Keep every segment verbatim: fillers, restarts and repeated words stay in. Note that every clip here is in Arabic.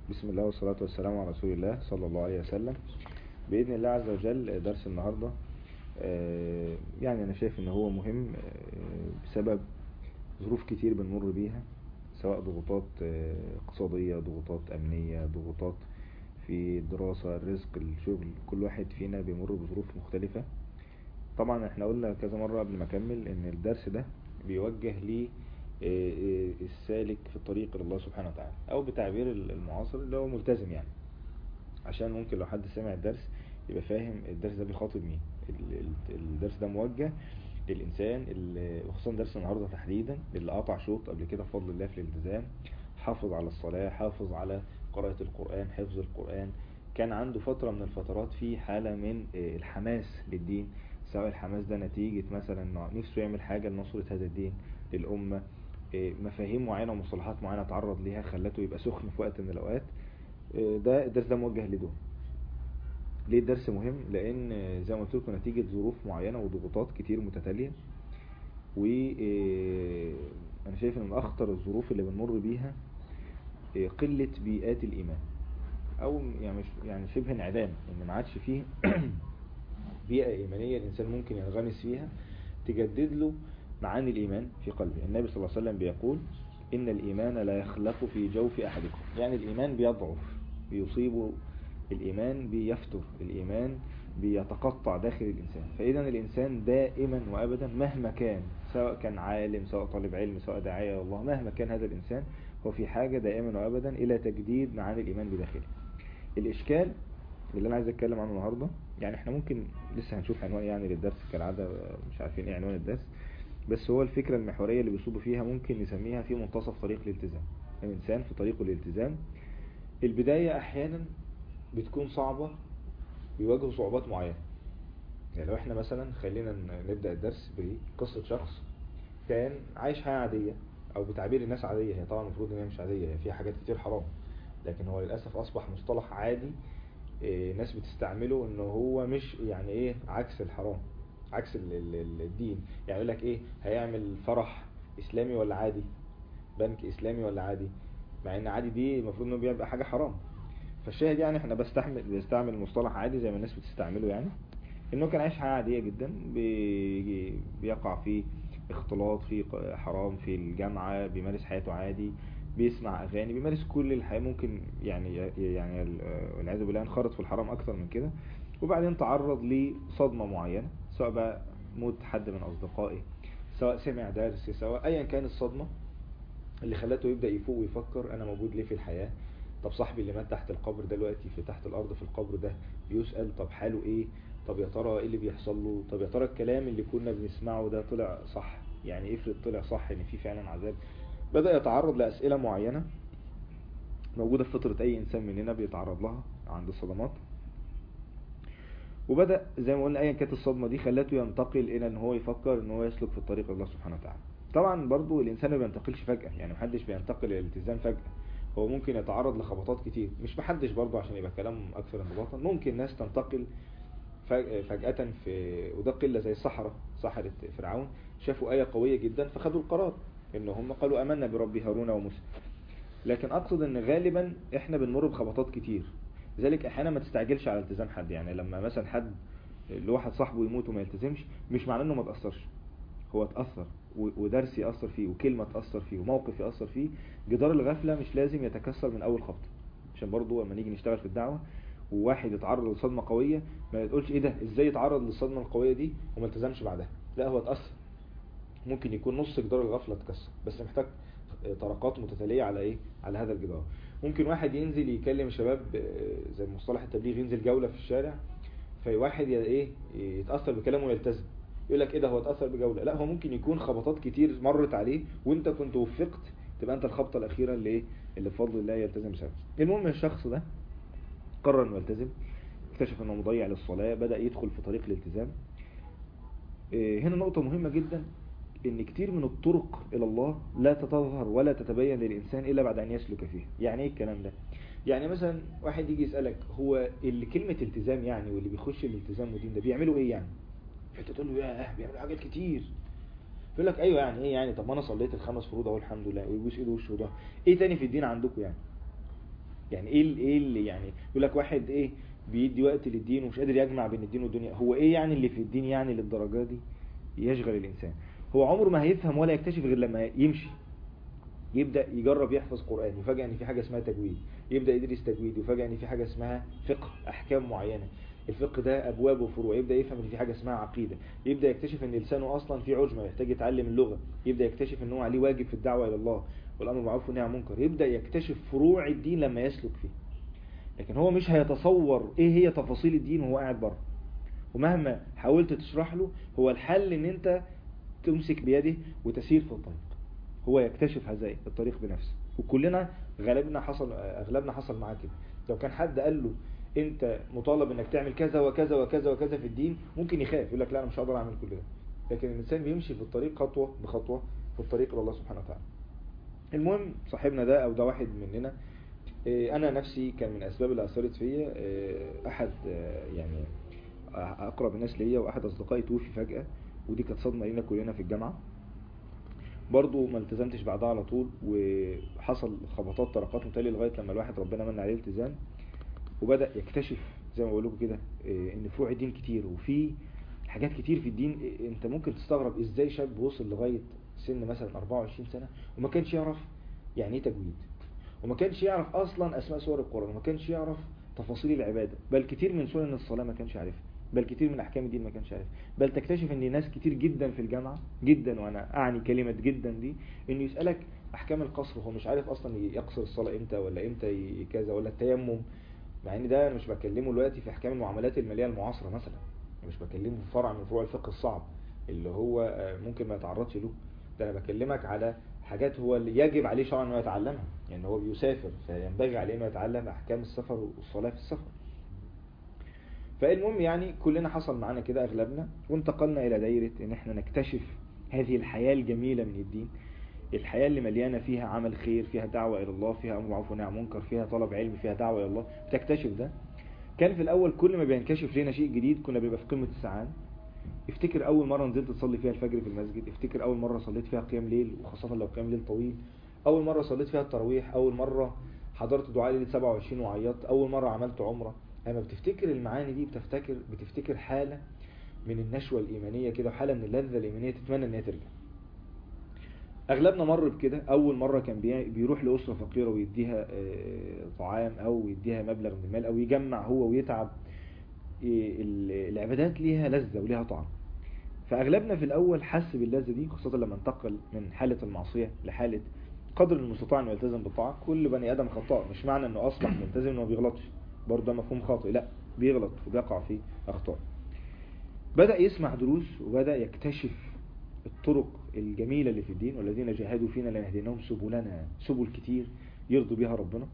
بسم الله والصلاة والسلام على رسول الله صلى الله عليه وسلم. بإذن الله عز وجل درس النهاردة آه، يعني أنا شايف إن هو مهم آه، بسبب ظروف كتير بنمر بيها، سواء ضغوطات آه، اقتصادية، ضغوطات أمنية، ضغوطات في الدراسة، الرزق، الشغل. كل واحد فينا بيمر بظروف مختلفة. طبعا احنا قلنا كذا مرة قبل ما أكمل إن الدرس ده بيوجه لي آه، آه، السالك في الطريق إلى الله سبحانه وتعالى، أو بتعبير المعاصر اللي هو ملتزم يعني. عشان ممكن لو حد سمع الدرس يبقى فاهم الدرس ده بيخاطب مين. ال- ال- الدرس ده موجه للإنسان اللي، وخصوصا درس النهاردة تحديدا، اللي قطع شوط قبل كده بفضل الله في الالتزام، حافظ على الصلاة، حافظ على قراءة القرآن، حفظ القرآن. كان عنده فترة من الفترات في حالة من آه، الحماس للدين، سواء الحماس ده نتيجة مثلا إنه نفسه يعمل حاجة لنصرة هذا الدين للأمة، آه، مفاهيم معينة ومصطلحات معينة تعرض ليها خلته يبقى سخن في وقت من الأوقات. آه، ده الدرس ده موجه لدول. ليه الدرس مهم؟ لان زي ما قلت لكم نتيجه ظروف معينه وضغوطات كتير متتاليه، وانا شايف ان من اخطر الظروف اللي بنمر بيها آه، قله بيئات الايمان، او يعني مش يعني شبه انعدام، ان ما عادش فيه بيئه ايمانيه الانسان ممكن ينغمس فيها تجدد له معاني الايمان في قلبه. النبي صلى الله عليه وسلم بيقول ان الايمان لا يخلق في جوف احدكم، يعني الايمان بيضعف، بيصيبه الإيمان، بيفتر الإيمان، بيتقطع داخل الإنسان. فإذا الإنسان دائما وأبدا مهما كان، سواء كان عالم، سواء طالب علم، سواء داعية الله، مهما كان هذا الإنسان هو في حاجة دائما وأبدا إلى تجديد معاني الإيمان بداخله. الإشكال اللي أنا عايز أتكلم عنه النهاردة، يعني إحنا ممكن لسه هنشوف عنوان يعني للدرس كالعادة، مش عارفين إيه عنوان الدرس، بس هو الفكرة المحورية اللي بيصوبوا فيها ممكن نسميها في منتصف طريق الالتزام. الإنسان في طريقه الالتزام، البداية أحيانا بتكون صعبة، بيواجهوا صعوبات معينة. يعني لو احنا مثلا خلينا نبدأ الدرس بقصة شخص كان عايش حياة عادية، او بتعبير الناس عادية، هي طبعا المفروض ان هي مش عادية، هي فيها حاجات كتير حرام، لكن هو للأسف اصبح مصطلح عادي. إيه، ناس بتستعمله ان هو مش يعني ايه، عكس الحرام، عكس ال- ال- ال- الدين. يعني يقول لك ايه، هيعمل فرح اسلامي ولا عادي، بنك اسلامي ولا عادي، مع ان عادي دي المفروض انه بيبقى حاجة حرام. فالشاهد يعني احنا بستعمل بيستعمل المصطلح عادي زي ما الناس بتستعمله، يعني انه كان عايش حياة عادية جدا، بي... بيقع في اختلاط، في ق- حرام في الجامعة، بيمارس حياته عادي، بيسمع اغاني، بيمارس كل الحياة ممكن، يعني يعني ال- والعياذ بالله انخرط في الحرام اكتر من كده. وبعدين تعرض لصدمة معينة، سواء بقى موت حد من اصدقائه، سواء سمع درس، سواء ايا كان الصدمة اللي خلته يبدأ يفوق ويفكر انا موجود ليه في الحياة. طب صاحبي اللي مات تحت القبر دلوقتي في تحت الارض في القبر ده بيسأل، طب حاله ايه؟ طب يا ترى ايه اللي بيحصل له؟ طب يا ترى الكلام اللي كنا بنسمعه ده طلع صح؟ يعني افرض طلع صح ان في فعلا عذاب. بدأ يتعرض لأسئلة معينة موجودة في فطرة اي انسان مننا بيتعرض لها عند الصدمات. وبدأ زي ما قلنا ايا كانت الصدمة دي خلته ينتقل الى ان هو يفكر ان هو يسلك في الطريق الله سبحانه وتعالى. طبعا برضو الانسان ما بينتقلش فجأة، يعني محدش بينتقل للالتزام فجأة، هو ممكن يتعرض لخبطات كتير. مش محدش برضو عشان يبقى كلام اكثر انضباطا، ممكن ناس تنتقل فج- فجأة في، وده قلة زي السحرة، سحرة فرعون شافوا آية قوية جدا فخدوا القرار ان هم قالوا امنا برب هارون وموسى. لكن اقصد ان غالبا احنا بنمر بخبطات كتير، لذلك احيانا ما تستعجلش على التزام حد. يعني لما مثلا حد لواحد صاحبه يموت وما يلتزمش، مش معناه انه ما تأثرش، هو اتأثر، و- ودرس يأثر فيه، وكلمة تأثر فيه، وموقف يأثر فيه. جدار الغفلة مش لازم يتكسر من اول خبطة، عشان برضو لما نيجي نشتغل في الدعوة وواحد يتعرض لصدمة قوية ما تقولش ايه ده، ازاي يتعرض للصدمة القوية دي وما التزمش بعدها. لا، هو اتأثر، ممكن يكون نص جدار الغفلة اتكسر، بس محتاج طرقات متتالية على ايه، على هذا الجدار. ممكن واحد ينزل يكلم شباب آه، زي مصطلح التبليغ، ينزل جولة في الشارع، في واحد ي- ايه يتأثر بكلامه ويلتزم، يقول لك ايه ده هو اتأثر بجولة. لا، هو ممكن يكون خبطات كتير مرت عليه وانت كنت وفقت تبقى انت الخبطة الأخيرة اللي ايه، اللي بفضل الله يلتزم بسبب. المهم الشخص ده قرر انه يلتزم، اكتشف انه مضيع للصلاة، بدأ يدخل في طريق الالتزام. إيه، هنا نقطة مهمة جدا، ان كتير من الطرق الى الله لا تتظهر ولا تتبين للانسان الا بعد ان يسلك فيها. يعني ايه الكلام ده؟ يعني مثلا واحد يجي يسألك هو اللي كلمة التزام يعني، واللي بيخش الالتزام ودين ده بيعملوا ايه يعني؟ فانت تقول له ياه بيعملوا حاجات كتير. يقول لك ايوه يعني ايه يعني، طب ما انا صليت الخمس فروض اهو الحمد لله، ويبوس ايده وشه ده، ايه تاني في الدين عندكم يعني؟ يعني ايه ال- ايه اللي يعني يقول لك واحد ايه بيدي وقت للدين ومش قادر يجمع بين الدين والدنيا، هو ايه يعني اللي في الدين يعني للدرجه دي يشغل الانسان؟ هو عمره ما هيفهم ولا يكتشف غير لما يمشي، يبدأ يجرب يحفظ قرآن، يفاجئ ان في حاجة اسمها تجويد، يبدأ يدرس تجويد، يفاجئ ان في حاجة اسمها فقه، احكام معينة، الفقه ده ابواب وفروع، يبدأ يفهم ان في حاجة اسمها عقيدة، يبدأ يكتشف ان لسانه اصلا فيه عجمة يحتاج يتعلم اللغة، يبدأ يكتشف ان هو عليه واجب في الدعوة الى الله والامر بالمعروف والنهي عن المنكر، يبدأ يكتشف فروع الدين لما يسلك فيه. لكن هو مش هيتصور ايه هي تفاصيل الدين وهو قاعد بره، ومهما حاولت تشرح له هو الحل ان انت تمسك بيده وتسير في الطريق، هو يكتشف هذا الطريق بنفسه. وكلنا غالبنا حصل اغلبنا حصل معاه كده، لو كان حد قال له انت مطالب انك تعمل كذا وكذا وكذا وكذا في الدين ممكن يخاف، يقول لك لا انا مش هقدر اعمل كل ده. لكن الانسان بيمشي في الطريق خطوه بخطوه في الطريق الى الله سبحانه وتعالى. المهم صاحبنا ده او ده واحد مننا، إيه، انا نفسي كان من اسباب اللي اثرت فيا إيه، احد آه، يعني اقرب الناس ليا واحد اصدقائي توفي فجأة، ودي كانت صدمة لينا كلنا في الجامعة. برضو ما التزمتش بعدها على طول، وحصل خبطات طرقات متالية لغاية لما الواحد ربنا من عليه التزام، وبدأ يكتشف زي ما بقول لكم كده إيه، ان فروع الدين كتير وفي حاجات كتير في الدين. إيه، انت ممكن تستغرب ازاي شاب وصل لغاية سن مثلا أربعة وعشرين سنة وما كانش يعرف يعني ايه تجويد، وما كانش يعرف اصلا اسماء سور القرآن، وما كانش يعرف تفاصيل العبادة، بل كتير من سنن الصلاة ما كانش عارفها، بل كتير من احكام الدين ما كانش عارفها. بل تكتشف ان ناس كتير جدا في الجامعة جدا، وانا اعني كلمة جدا دي، انه يسألك احكام القصر وهو مش عارف اصلا يقصر الصلاة امتى ولا امتى ي- كذا، ولا التيمم. مع ان ده انا مش بكلمه دلوقتي في احكام المعاملات المالية المعاصرة مثلا، مش بكلمه في فرع من فروع الفقه الصعب اللي هو آه، ممكن ما يتعرضش له. ده انا بكلمك على حاجات هو اللي يجب عليه شرعا انه يتعلمها، يعني هو بيسافر فينبغي عليه انه يتعلم احكام السفر والصلاة في السفر. فالمهم يعني كلنا حصل معانا كده اغلبنا، وانتقلنا الى دايرة ان احنا نكتشف هذه الحياة الجميلة من الدين، الحياة اللي مليانة فيها عمل خير، فيها دعوة الى الله، فيها امر معروف ونهي عن منكر، فيها طلب علم، فيها دعوة الى الله، بتكتشف ده. كان في الاول كل ما بينكشف لنا شيء جديد كنا بيبقى في قمة السعادة. افتكر اول مرة نزلت تصلي فيها الفجر في المسجد، افتكر اول مرة صليت فيها قيام ليل وخاصة لو قيام ليل طويل، اول مرة صليت فيها التراويح، اول مرة حضرت دعاء ليلة سبعة وعشرين وعيطت، اول مرة عملت عمرة. لما بتفتكر المعاني دي بتفتكر بتفتكر حالة من النشوة الإيمانية كده، وحالة من اللذة الإيمانية تتمنى إنها ترجع. أغلبنا مر بكده، أول مرة كان بي- بيروح لأسرة فقيرة ويديها آه، طعام أو يديها مبلغ من المال أو يجمع هو ويتعب. إيه، ال- العبادات ليها لذة وليها طعم. فأغلبنا في الأول حس باللذة دي، خاصة لما انتقل من حالة المعصية لحالة قدر المستطاع انه يلتزم بالطاعة. كل بني آدم خطاء، مش معنى انه أصبح ملتزم انه ما بيغلطش، برضه ده مفهوم خاطئ، لا بيغلط وبيقع في أخطاء. بدأ يسمع دروس وبدأ يكتشف الطرق الجميلة اللي في الدين، والذين جاهدوا فينا لنهدينهم سبلنا، سبل كتير يرضوا بها ربنا.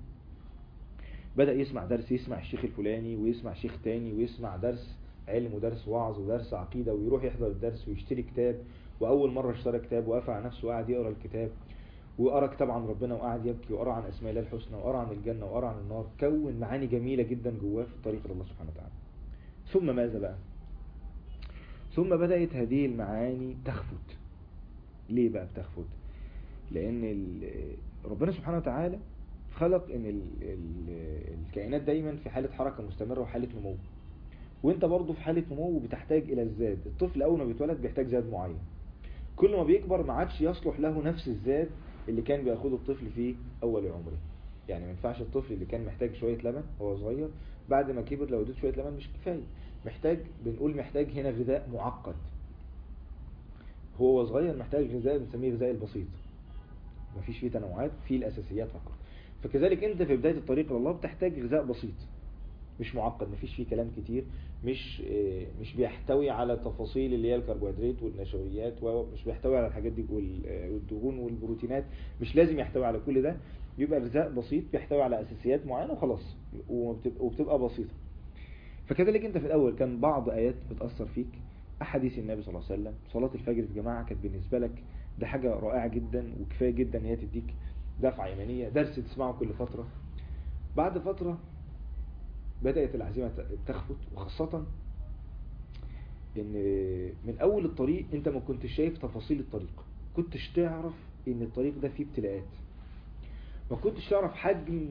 بدأ يسمع درس، يسمع الشيخ الفلاني ويسمع شيخ تاني ويسمع درس علم ودرس وعظ ودرس عقيدة، ويروح يحضر الدرس ويشتري كتاب، وأول مرة اشترى كتاب وقفع على نفسه وقعد يقرأ الكتاب، وقرأ كتاب عن ربنا وقعد يبكي، وقرأ عن أسماء الله الحسنى، وقرأ عن الجنة، وقرأ عن النار، كون معاني جميلة جدا جواه في الطريق إلى الله سبحانه وتعالى. ثم ماذا بقى؟ ثم بدأت هذه المعاني تخفت. ليه بقى بتخفت؟ لأن ال- ربنا سبحانه وتعالى خلق ان ال ال الكائنات دايما في حالة حركة مستمرة وحالة نمو، وانت برضو في حالة نمو بتحتاج الى الزاد. الطفل اول ما بيتولد بيحتاج زاد معين، كل ما بيكبر ما عادش يصلح له نفس الزاد اللي كان بياخده الطفل في اول عمره. يعني ما ينفعش الطفل اللي كان محتاج شوية لبن وهو صغير بعد ما كبر لو اديته شوية لبن مش كفاية، محتاج، بنقول محتاج هنا غذاء معقد. هو صغير محتاج غذاء بنسميه غذاء البسيط، مفيش فيه تنوعات، فيه الاساسيات فقط. فكذلك انت في بداية الطريق الى الله بتحتاج غذاء بسيط مش معقد، مفيش فيه كلام كتير، مش مش بيحتوي على تفاصيل اللي هي الكربوهيدرات والنشويات، ومش بيحتوي على الحاجات دي والدهون والبروتينات، مش لازم يحتوي على كل ده. يبقى غذاء بسيط بيحتوي على اساسيات معينة وخلاص، وبتبقى, وبتبقى بسيطة. فكذلك انت في الاول كان بعض ايات بتأثر فيك، احاديث النبي صلى الله عليه وسلم، صلاة الفجر في جماعة كانت بالنسبة لك ده حاجة رائعة جدا وكفاية جدا ان هي تديك دفعة ايمانية، درس تسمعه كل فترة. بعد فترة بدأت العزيمة تخفت، وخاصة ان من اول الطريق انت ما كنتش شايف تفاصيل الطريق، كنتش تعرف ان الطريق ده فيه ابتلاءات، ما كنتش تعرف حجم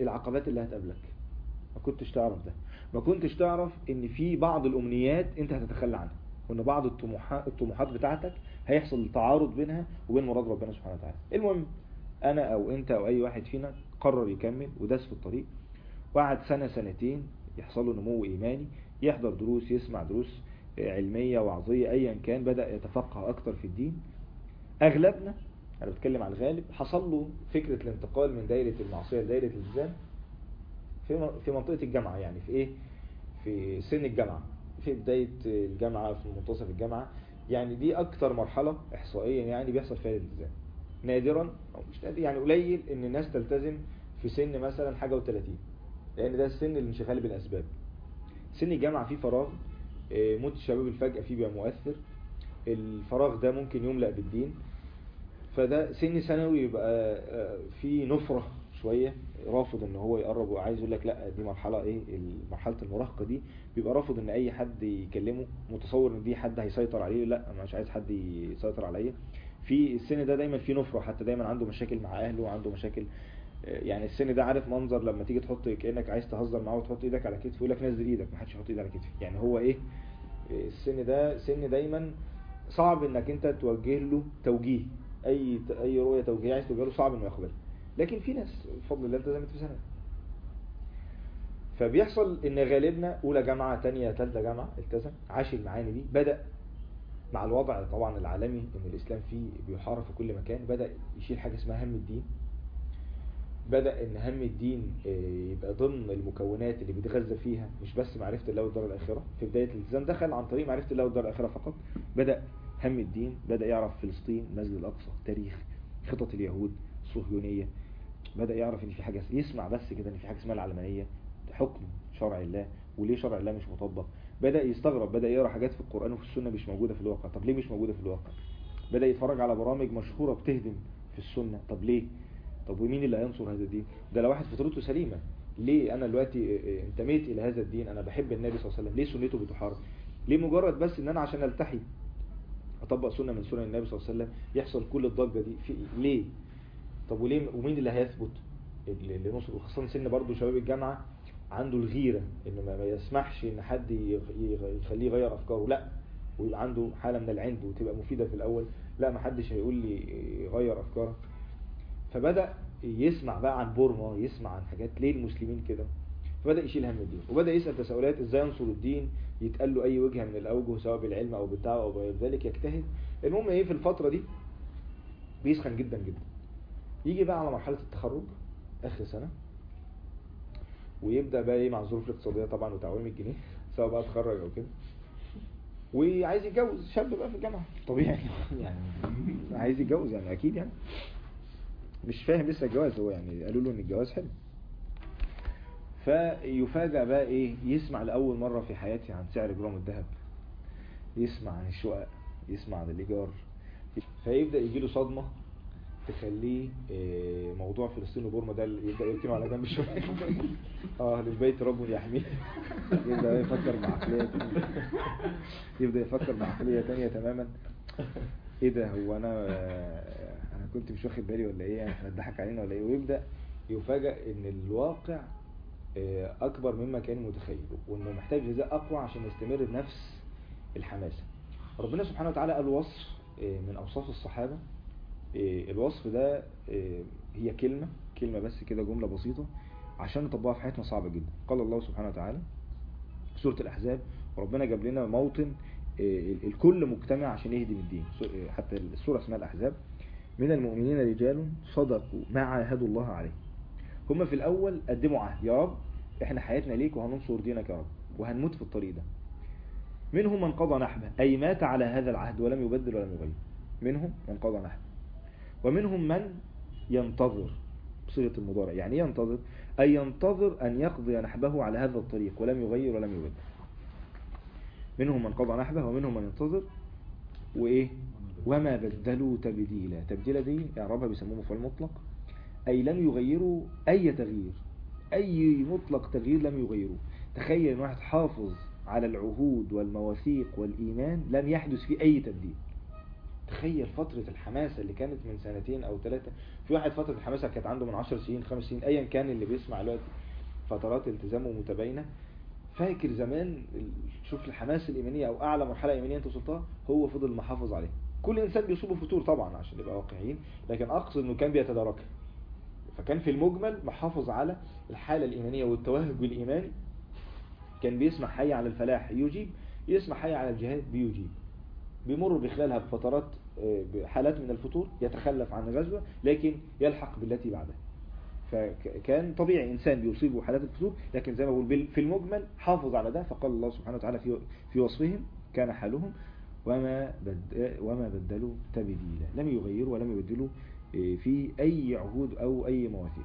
العقبات اللي هتقابلك، ما كنتش تعرف ده. ما كنتش تعرف ان في بعض الامنيات انت هتتخلى عنها، وان بعض الطموحات الطموحات بتاعتك هيحصل تعارض بينها وبين مراد ربنا سبحانه وتعالى. المهم انا او انت او اي واحد فينا قرر يكمل وداس في الطريق، وقعد سنة سنتين يحصل له نمو ايماني، يحضر دروس، يسمع دروس علمية وعظية ايا كان، بدأ يتفقه اكتر في الدين. اغلبنا، انا بتكلم على الغالب، حصل له فكرة الانتقال من دايرة المعصية لدايرة الالتزام في في منطقة الجامعة، يعني في ايه، في سن الجامعة، في بداية الجامعة، في منتصف الجامعة. يعني دي اكتر مرحلة احصائيا يعني بيحصل فيها الالتزام. نادرا او مش نادر، يعني قليل ان الناس تلتزم في سن مثلا حاجة وثلاثين، لان ده السن الانشغال بالاسباب. سن الجامعة فيه فراغ، موت الشباب الفجأة فيه بيبقى مؤثر، الفراغ ده ممكن يملأ بالدين. فده سن ثانوي يبقى في نفرة شوية، رافض ان هو يقرب وعايز يقول لك لا دي مرحلة ايه، مرحلة المراهقة دي، بيبقى رافض ان اي حد يكلمه، متصور ان دي حد هيسيطر عليه، لا انا مش عايز حد يسيطر عليا. في السن ده دايما في نفرة، حتى دايما عنده مشاكل مع اهله وعنده مشاكل. يعني السن ده عارف منظر لما تيجي تحط كأنك عايز تهزر معاه وتحط ايدك على كتفه، يقول لك نزل ايدك، ما حدش يحط ايده على كتفي. يعني هو ايه، السن ده سن دايما صعب انك انت توجه له توجيه، اي اي رؤيه توجيهيه عايز توجه له صعب انه يقبلها. لكن في ناس بفضل الله التزمت في سنه. فبيحصل ان غالبنا اولى جامعه، ثانيه، ثالثه جامعه التزم، عاش المعاني دي، بدا مع الوضع طبعا العالمي ان الاسلام فيه بيحارب في كل مكان، بدا يشيل حاجه اسمها هم الدين. بدا ان هم الدين يبقى ضمن المكونات اللي بيتغذى فيها، مش بس معرفه الله والدار الاخره. في بدايه الالتزام دخل عن طريق معرفه الله والدار الاخره فقط، بدا هم الدين، بدأ يعرف فلسطين، المسجد الأقصى، تاريخ، خطط اليهود، الصهيونية، بدأ يعرف ان في حاجة، يسمع بس كده ان في حاجة اسمها العلمانية، حكم شرع الله وليه شرع الله مش مطبق. بدأ يستغرب، بدأ يقرأ حاجات في القرآن وفي السنة مش موجودة في الواقع، طب ليه مش موجودة في الواقع؟ بدأ يتفرج على برامج مشهورة بتهدم في السنة، طب ليه؟ طب ومين اللي هينصر هذا الدين؟ ده لو واحد فطرته سليمة، ليه انا دلوقتي انتميت الى هذا الدين، انا بحب النبي صلى الله عليه وسلم، ليه سنته بتحارب؟ ليه مجرد بس ان انا عشان التحي اطبق سنة من سنن النبي صلى الله عليه وسلم يحصل كل الضجة دي في ليه؟ طب وليه، ومين اللي هيثبت اللي نصر؟ وخاصة سن برضو شباب الجامعة عنده الغيرة ان ما يسمحش ان حد يخليه يغير افكاره، لا، ويبقى عنده حالة من العند وتبقى مفيدة في الاول، لا ما حدش هيقول لي غير افكارك. فبدأ يسمع بقى عن بورما، يسمع عن حاجات ليه المسلمين كده، فبدأ يشيل هم الدين، وبدأ يسأل تساؤلات ازاي ينصر الدين، يتقال له اي وجهة من الاوجه سواء بالعلم او بالدعوة او غير ذلك، يجتهد. المهم ايه، في الفترة دي بيسخن جدا جدا. يجي بقى على مرحلة التخرج اخر سنة، ويبدأ بقى ايه مع الظروف الاقتصادية طبعا وتعويم الجنيه، سواء بقى اتخرج او كده، وعايز يتجوز، شاب بقى في الجامعة طبيعي يعني عايز يتجوز يعني اكيد، يعني مش فاهم لسه الجواز، هو يعني قالوا له ان الجواز حلو. فيفاجأ بقى ايه، يسمع لأول مرة في حياتي عن سعر جرام الذهب، يسمع عن الشقق، يسمع عن الإيجار، فيبدأ يجيله صدمة تخليه إيه، موضوع فلسطين وبورما ده يبدأ يركنه على جنب شوية. اه للبيت رب يحميه. يبدأ يفكر بعقلية تانية، يبدأ يفكر بعقلية تانية تماما. ايه ده، هو انا انا كنت مش واخد بالي ولا ايه، يعني احنا اتضحك علينا ولا ايه؟ ويبدأ يفاجأ ان الواقع اكبر مما كان متخيله، وانه محتاج غذاء اقوى عشان يستمر بنفس الحماسة. ربنا سبحانه وتعالى قال وصف من اوصاف الصحابة، الوصف ده هي كلمة كلمة بس كده، جملة بسيطة عشان نطبقها في حياتنا صعبة جدا. قال الله سبحانه وتعالى سورة الأحزاب، وربنا جاب لنا موطن الكل مجتمع عشان يهدم الدين، حتى السورة اسمها الأحزاب. من المؤمنين رجال صدقوا ما عاهدوا الله عليه. هم في الأول قدموا عهد، يا رب احنا حياتنا ليك وهننصر دينك يا رب وهنموت في الطريق ده. منهم من قضى نحبه، أي مات على هذا العهد ولم يبدل ولم يغير، منهم من قضى نحبه. ومنهم من ينتظر بصيغة المضارع، يعني ينتظر أي ينتظر أن يقضي نحبه على هذا الطريق ولم يغير ولم يبدل. منهم من قضى نحبه ومنهم من ينتظر وإيه، وما بدلوا تبديلا. تبديلا دي إعرابها بيسموه مفعول مطلق، أي لم يغيروا أي تغيير، أي مطلق تغيير لم يغيروا. تخيل أن واحد حافظ على العهود والمواثيق والإيمان لم يحدث فيه أي تبديل، تخيل فترة الحماسة اللي كانت من سنتين او ثلاثة. في واحد فترة الحماسة كانت عنده من عشر سنين خمس سنين ايا كان اللي بيسمع دلوقتي فترات التزامه متباينة، فاكر زمان شوف الحماس الإيمانية أو أعلى مرحلة إيمانية أنت وصلتها، هو فضل محافظ عليه. كل إنسان بيصيبه فتور طبعا عشان نبقى واقعيين، لكن أقصد أنه كان بيتداركها. فكان في المجمل محافظ على الحالة الإيمانية والتوهج الإيماني. كان بيسمع حي على الفلاح يجيب، يسمع حي على الجهاد بيجيب. بيمر بخلالها بفترات بحالات من الفتور، يتخلف عن غزوة لكن يلحق بالتي بعدها. فكان طبيعي إنسان بيصيبه حالات الفتور، لكن زي ما بقول في المجمل حافظ على ده. فقال الله سبحانه وتعالى في في وصفهم كان حالهم وما بد وما بدلوا تبديلا، لم يغيروا ولم يبدلوا في أي عهود أو أي مواثيق.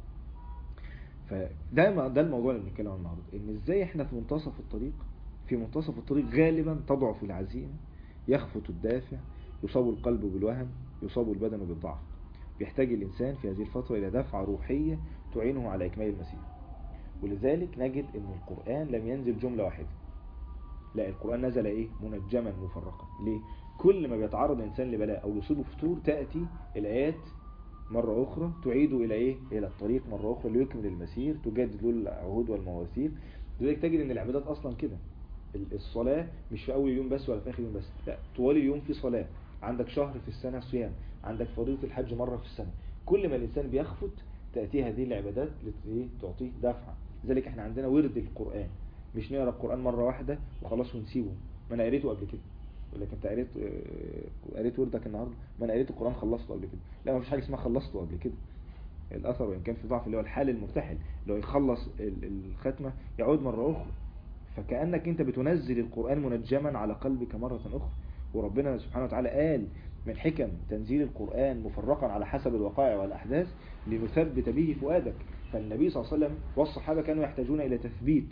فده ده الموضوع اللي بنتكلم عنه النهارده، إن إزاي إحنا في منتصف الطريق في منتصف الطريق غالبا تضعف العزيمة، يخفت الدافع، يصاب القلب بالوهن، يصاب البدن بالضعف. بيحتاج الإنسان في هذه الفترة إلى دفعة روحية تعينه على إكمال المسير. ولذلك نجد أن القرآن لم ينزل جملة واحدة، لا، القرآن نزل إيه؟ منجما مفرقا. ليه؟ كل ما بيتعرض الإنسان لبلاء أو يصيبه فتور تأتي الآيات مرة أخرى تعيده إلى إيه؟ إلى الطريق مرة أخرى ليكمل المسير، تجدد له العهود والمواثيق. لذلك تجد أن العبادات أصلا كده، الصلاة مش في أول يوم بس ولا في آخر يوم بس، لا، طوال اليوم في صلاة. عندك شهر في السنة صيام، عندك فريضة الحج مرة في السنة. كل ما الإنسان بيخفت تأتي هذه العبادات لتعطيه دفعة. لذلك احنا عندنا ورد القرآن، مش نقرأ القرآن مرة واحدة وخلاص ونسيبه. ما أنا قريته قبل كده، يقول لك أنت قريت قريت وردك النهاردة، ما أنا قريت القرآن خلصته قبل كده. لا، ما فيش حاجة اسمها خلصته قبل كده. الأثر وإن كان في ضعف اللي هو الحال المرتحل، اللي هو يخلص الختمة يعود مرة أخرى. فكأنك أنت بتنزل القرآن منجما على قلبك مرة أخرى. وربنا سبحانه وتعالى قال من حكم تنزيل القرآن مفرقا على حسب الوقائع والأحداث لنثبت به فؤادك. فالنبي صلى الله عليه وسلم والصحابة كانوا يحتاجون إلى تثبيت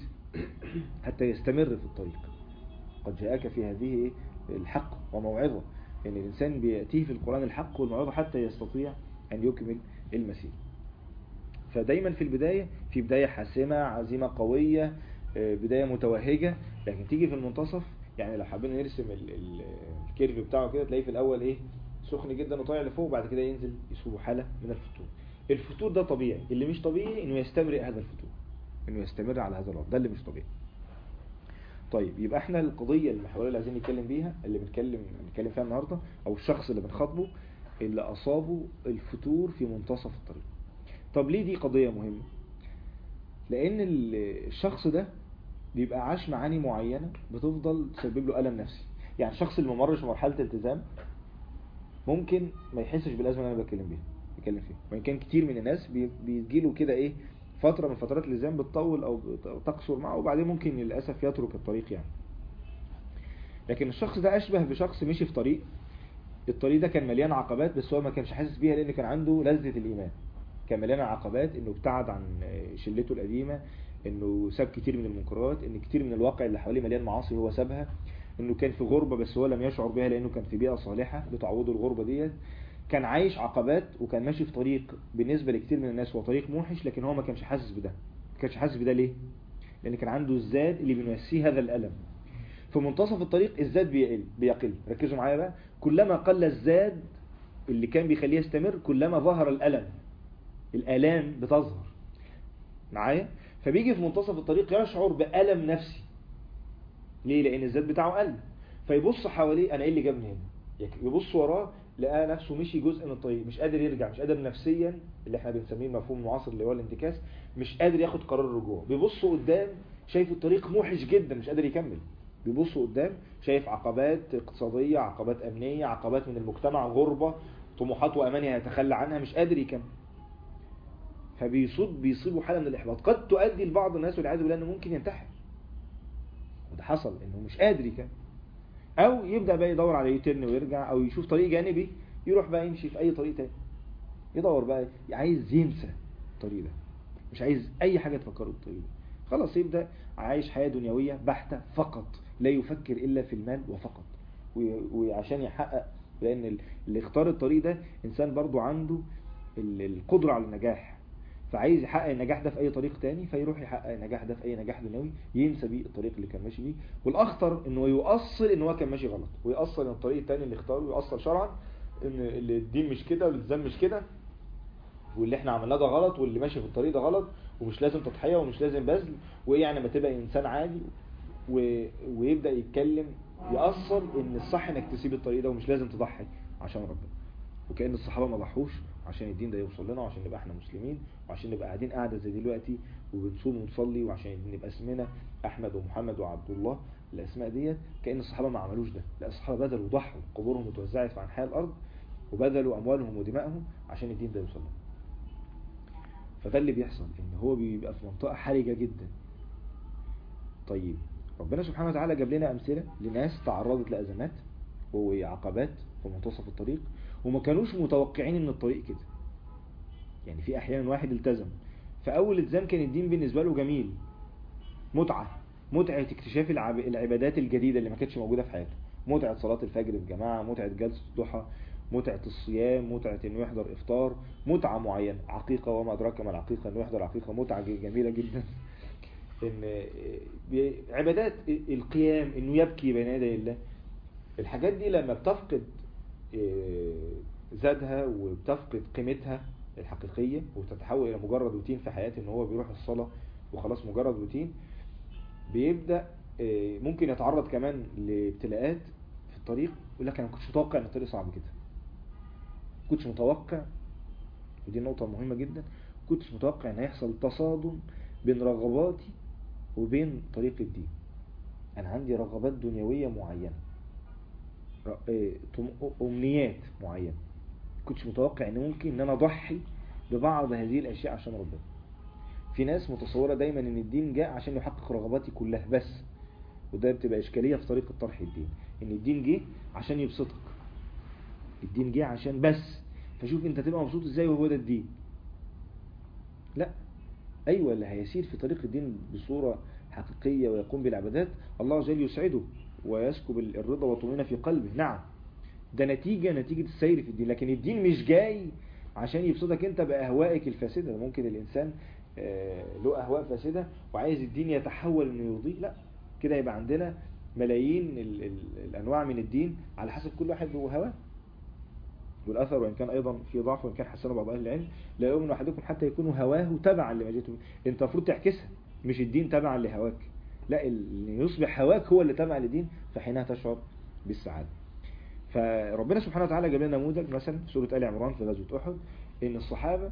حتى يستمر في الطريق. قد جاءك في هذه الحق وموعظة، يعني الإنسان بيأتيه في القرآن الحق والموعظة حتى يستطيع أن يكمل المسير. فدايما في البداية في بداية حاسمة، عزيمة قوية، بداية متوهجة، لكن تيجي في المنتصف، يعني لو حابين نرسم الكيرف بتاعه كده تلاقيه في الأول إيه؟ سخن جدا وطالع لفوق، وبعد كده ينزل يصيبه حالة من الفتور. الفتور ده طبيعي، اللي مش طبيعي إنه يستمر هذا الفتور، إنه يستمر على هذا الوضع، ده اللي مش طبيعي. طيب، يبقى احنا القضية المحورية اللي عايزين نتكلم بيها، اللي بنتكلم نتكلم فيها النهاردة، أو الشخص اللي بنخاطبه اللي أصابه الفتور في منتصف الطريق. طب ليه دي قضية مهمة؟ لأن الشخص ده بيبقى عاش معاني معينة بتفضل تسبب له ألم نفسي. يعني الشخص اللي ممرش في مرحلة التزام ممكن ما يحسش بالأزمة اللي أنا بتكلم بيها بتكلم فيها وإن كان كتير من الناس بيجيله كده إيه فترة من فترات الالتزام بتطول أو تقصر معه، وبعدين ممكن للأسف يترك الطريق يعني. لكن الشخص ده أشبه بشخص مشي في طريق، الطريق ده كان مليان عقبات بس هو ما كانش حاسس بيها، لأن كان عنده لذة الإيمان. كان مليان عقبات، إنه ابتعد عن شلته القديمة، إنه ساب كتير من المنكرات، إن كتير من الواقع اللي حواليه مليان معاصي هو سابها، إنه كان في غربة بس هو لم يشعر بها لأنه كان في بيئة صالحة بتعوضه الغربة ديت. كان عايش عقبات وكان ماشي في طريق بالنسبة لكتير من الناس هو طريق موحش، لكن هو ما كانش حاسس بده. ما كانش حاسس بده ليه؟ لأن كان عنده الزاد اللي بينسيه هذا الألم. في منتصف الطريق الزاد بيقل بيقل ركزوا معايا بقى، كلما قل الزاد اللي كان بيخليه يستمر كلما ظهر الألم، الآلام بتظهر معايا. فبيجي في منتصف الطريق يشعر بألم نفسي. ليه؟ لأن الزاد بتاعه قل. فيبص حواليه، أنا إيه اللي جابني هنا؟ يبص وراه لقى نفسه مشي جزء من الطريق، مش قادر يرجع، مش قادر نفسيا، اللي احنا بنسميه المفهوم المعاصر اللي هو الانتكاس، مش قادر ياخد قرار الرجوع. بيبص قدام شايف الطريق موحش جدا، مش قادر يكمل. بيبص قدام شايف عقبات اقتصادية، عقبات أمنية، عقبات من المجتمع، غربة، طموحات وأماني هيتخلى عنها، مش قادر يكمل. فبيصيب بيصيبوا حالة من الإحباط قد تؤدي لبعض الناس والعياذ بالله انه ممكن ينتحر. وده حصل، انه مش قادر يكمل، او يبدأ بقى يدور على يوتيرن ويرجع، او يشوف طريق جانبي يروح بقى يمشي في اي طريق تاني، يدور بقى عايز ينسى الطريق ده، مش عايز اي حاجة تفكره بالطريق ده. خلاص يبدأ عايش حياة دنيوية بحتة فقط، لا يفكر الا في المال وفقط. وعشان يحقق، لان اللي اختار الطريق ده انسان برضو عنده القدرة على النجاح، فعايز يحقق النجاح ده في اي طريق تاني، فيروح يحقق النجاح ده في اي نجاح دنيوي، ينسى بيه الطريق اللي كان ماشي بيه. والاخطر انه يؤصل ان هو كان ماشي غلط، ويؤصل ان الطريق التاني اللي اختاره، ويؤصل شرعا ان اللي الدين مش كده والالتزام مش كده، واللي احنا عملناه ده غلط، واللي ماشي في الطريق ده غلط، ومش لازم تضحية ومش لازم بذل، وايه يعني ما تبقى انسان عادي، و... ويبدأ يتكلم يأصل ان الصح انك تسيب الطريق ده ومش لازم تضحي عشان ربنا. وكأن الصحابة ما ضحوش عشان الدين ده يوصل لنا، وعشان نبقى احنا مسلمين، وعشان نبقى قاعدين قاعدة زي دلوقتي وبنصوم ونصلي، وعشان نبقى اسمنا احمد ومحمد وعبد الله، الاسماء ديت. كأن الصحابة ما عملوش ده، لا الصحابة بذلوا وضحوا، قبورهم اتوزعت في انحاء الارض، وبذلوا اموالهم ودمائهم عشان الدين ده يوصل لنا. فده اللي بيحصل، ان هو بيبقى في منطقة حرجة جدا. طيب ربنا سبحانه وتعالى جاب لنا امثلة لناس تعرضت لازمات وعقبات في منتصف الطريق، وما كانوش متوقعين ان الطريق كده. يعني في احيانا واحد التزم، فاول التزام كان الدين بالنسبة له جميل، متعة، متعة اكتشاف العب... العبادات الجديدة اللي ما كانتش موجودة في حياته، متعة صلاة الفجر في جماعة، متعة جلسة الضحى، متعة الصيام، متعة انه يحضر افطار، متعة معينة، عقيقة وما ادراك ما العقيقة، انه يحضر عقيقة، متعة جميلة جدا. ان عبادات القيام، انه يبكي بين يدي الله. الحاجات دي لما بتفقد زادها وبتفقد قيمتها الحقيقية، وتتحول الى مجرد روتين في حياته، ان هو بيروح الصلاة وخلاص مجرد روتين، بيبدأ ممكن يتعرض كمان لابتلاءات في الطريق، يقول لك انا ما كنتش متوقع ان الطريق صعب كده، ما كنتش متوقع، ودي نقطة مهمة جدا، ما كنتش متوقع ان هيحصل تصادم بين رغباتي وبين طريق الدين. انا عندي رغبات دنيوية معينة، امنيات معينة، ما كنتش متوقع ان ممكن ان انا اضحي ببعض هذه الاشياء عشان ربنا. في ناس متصورة دايما ان الدين جاء عشان يحقق رغباتي كلها بس، وده بتبقى اشكالية في طريقة طرح الدين، ان الدين جه عشان يبسطك، الدين جه عشان بس، فشوف انت تبقى مبسوط ازاي وهو ده الدين. لا، ايوه اللي هيسير في طريق الدين بصورة حقيقية ويقوم بالعبادات، الله عز وجل يسعده ويسكب الرضا والطمأنينة في قلبه، نعم ده نتيجة نتيجة السير في الدين. لكن الدين مش جاي عشان يبسطك انت بأهوائك الفاسدة. ممكن الانسان له أهواء فاسدة وعايز الدين يتحول انه يرضيه، لا كده يبقى عندنا ملايين ال ال الأنواع من الدين على حسب كل واحد وهواه. والأثر وإن كان أيضا في ضعف وإن كان حسنه بعض أهل العلم، لا يؤمن أحدكم حتى يكون هواه تبعا لما جئت به. أنت المفروض تعكسها، مش الدين تبعا لهواك، لا اللي يصبح هواك هو اللي تبع للدين، فحينها تشعر بالسعادة. فربنا سبحانه وتعالى جاب لنا نموذج مثلا في سورة آل عمران في غزوة أحد، إن الصحابة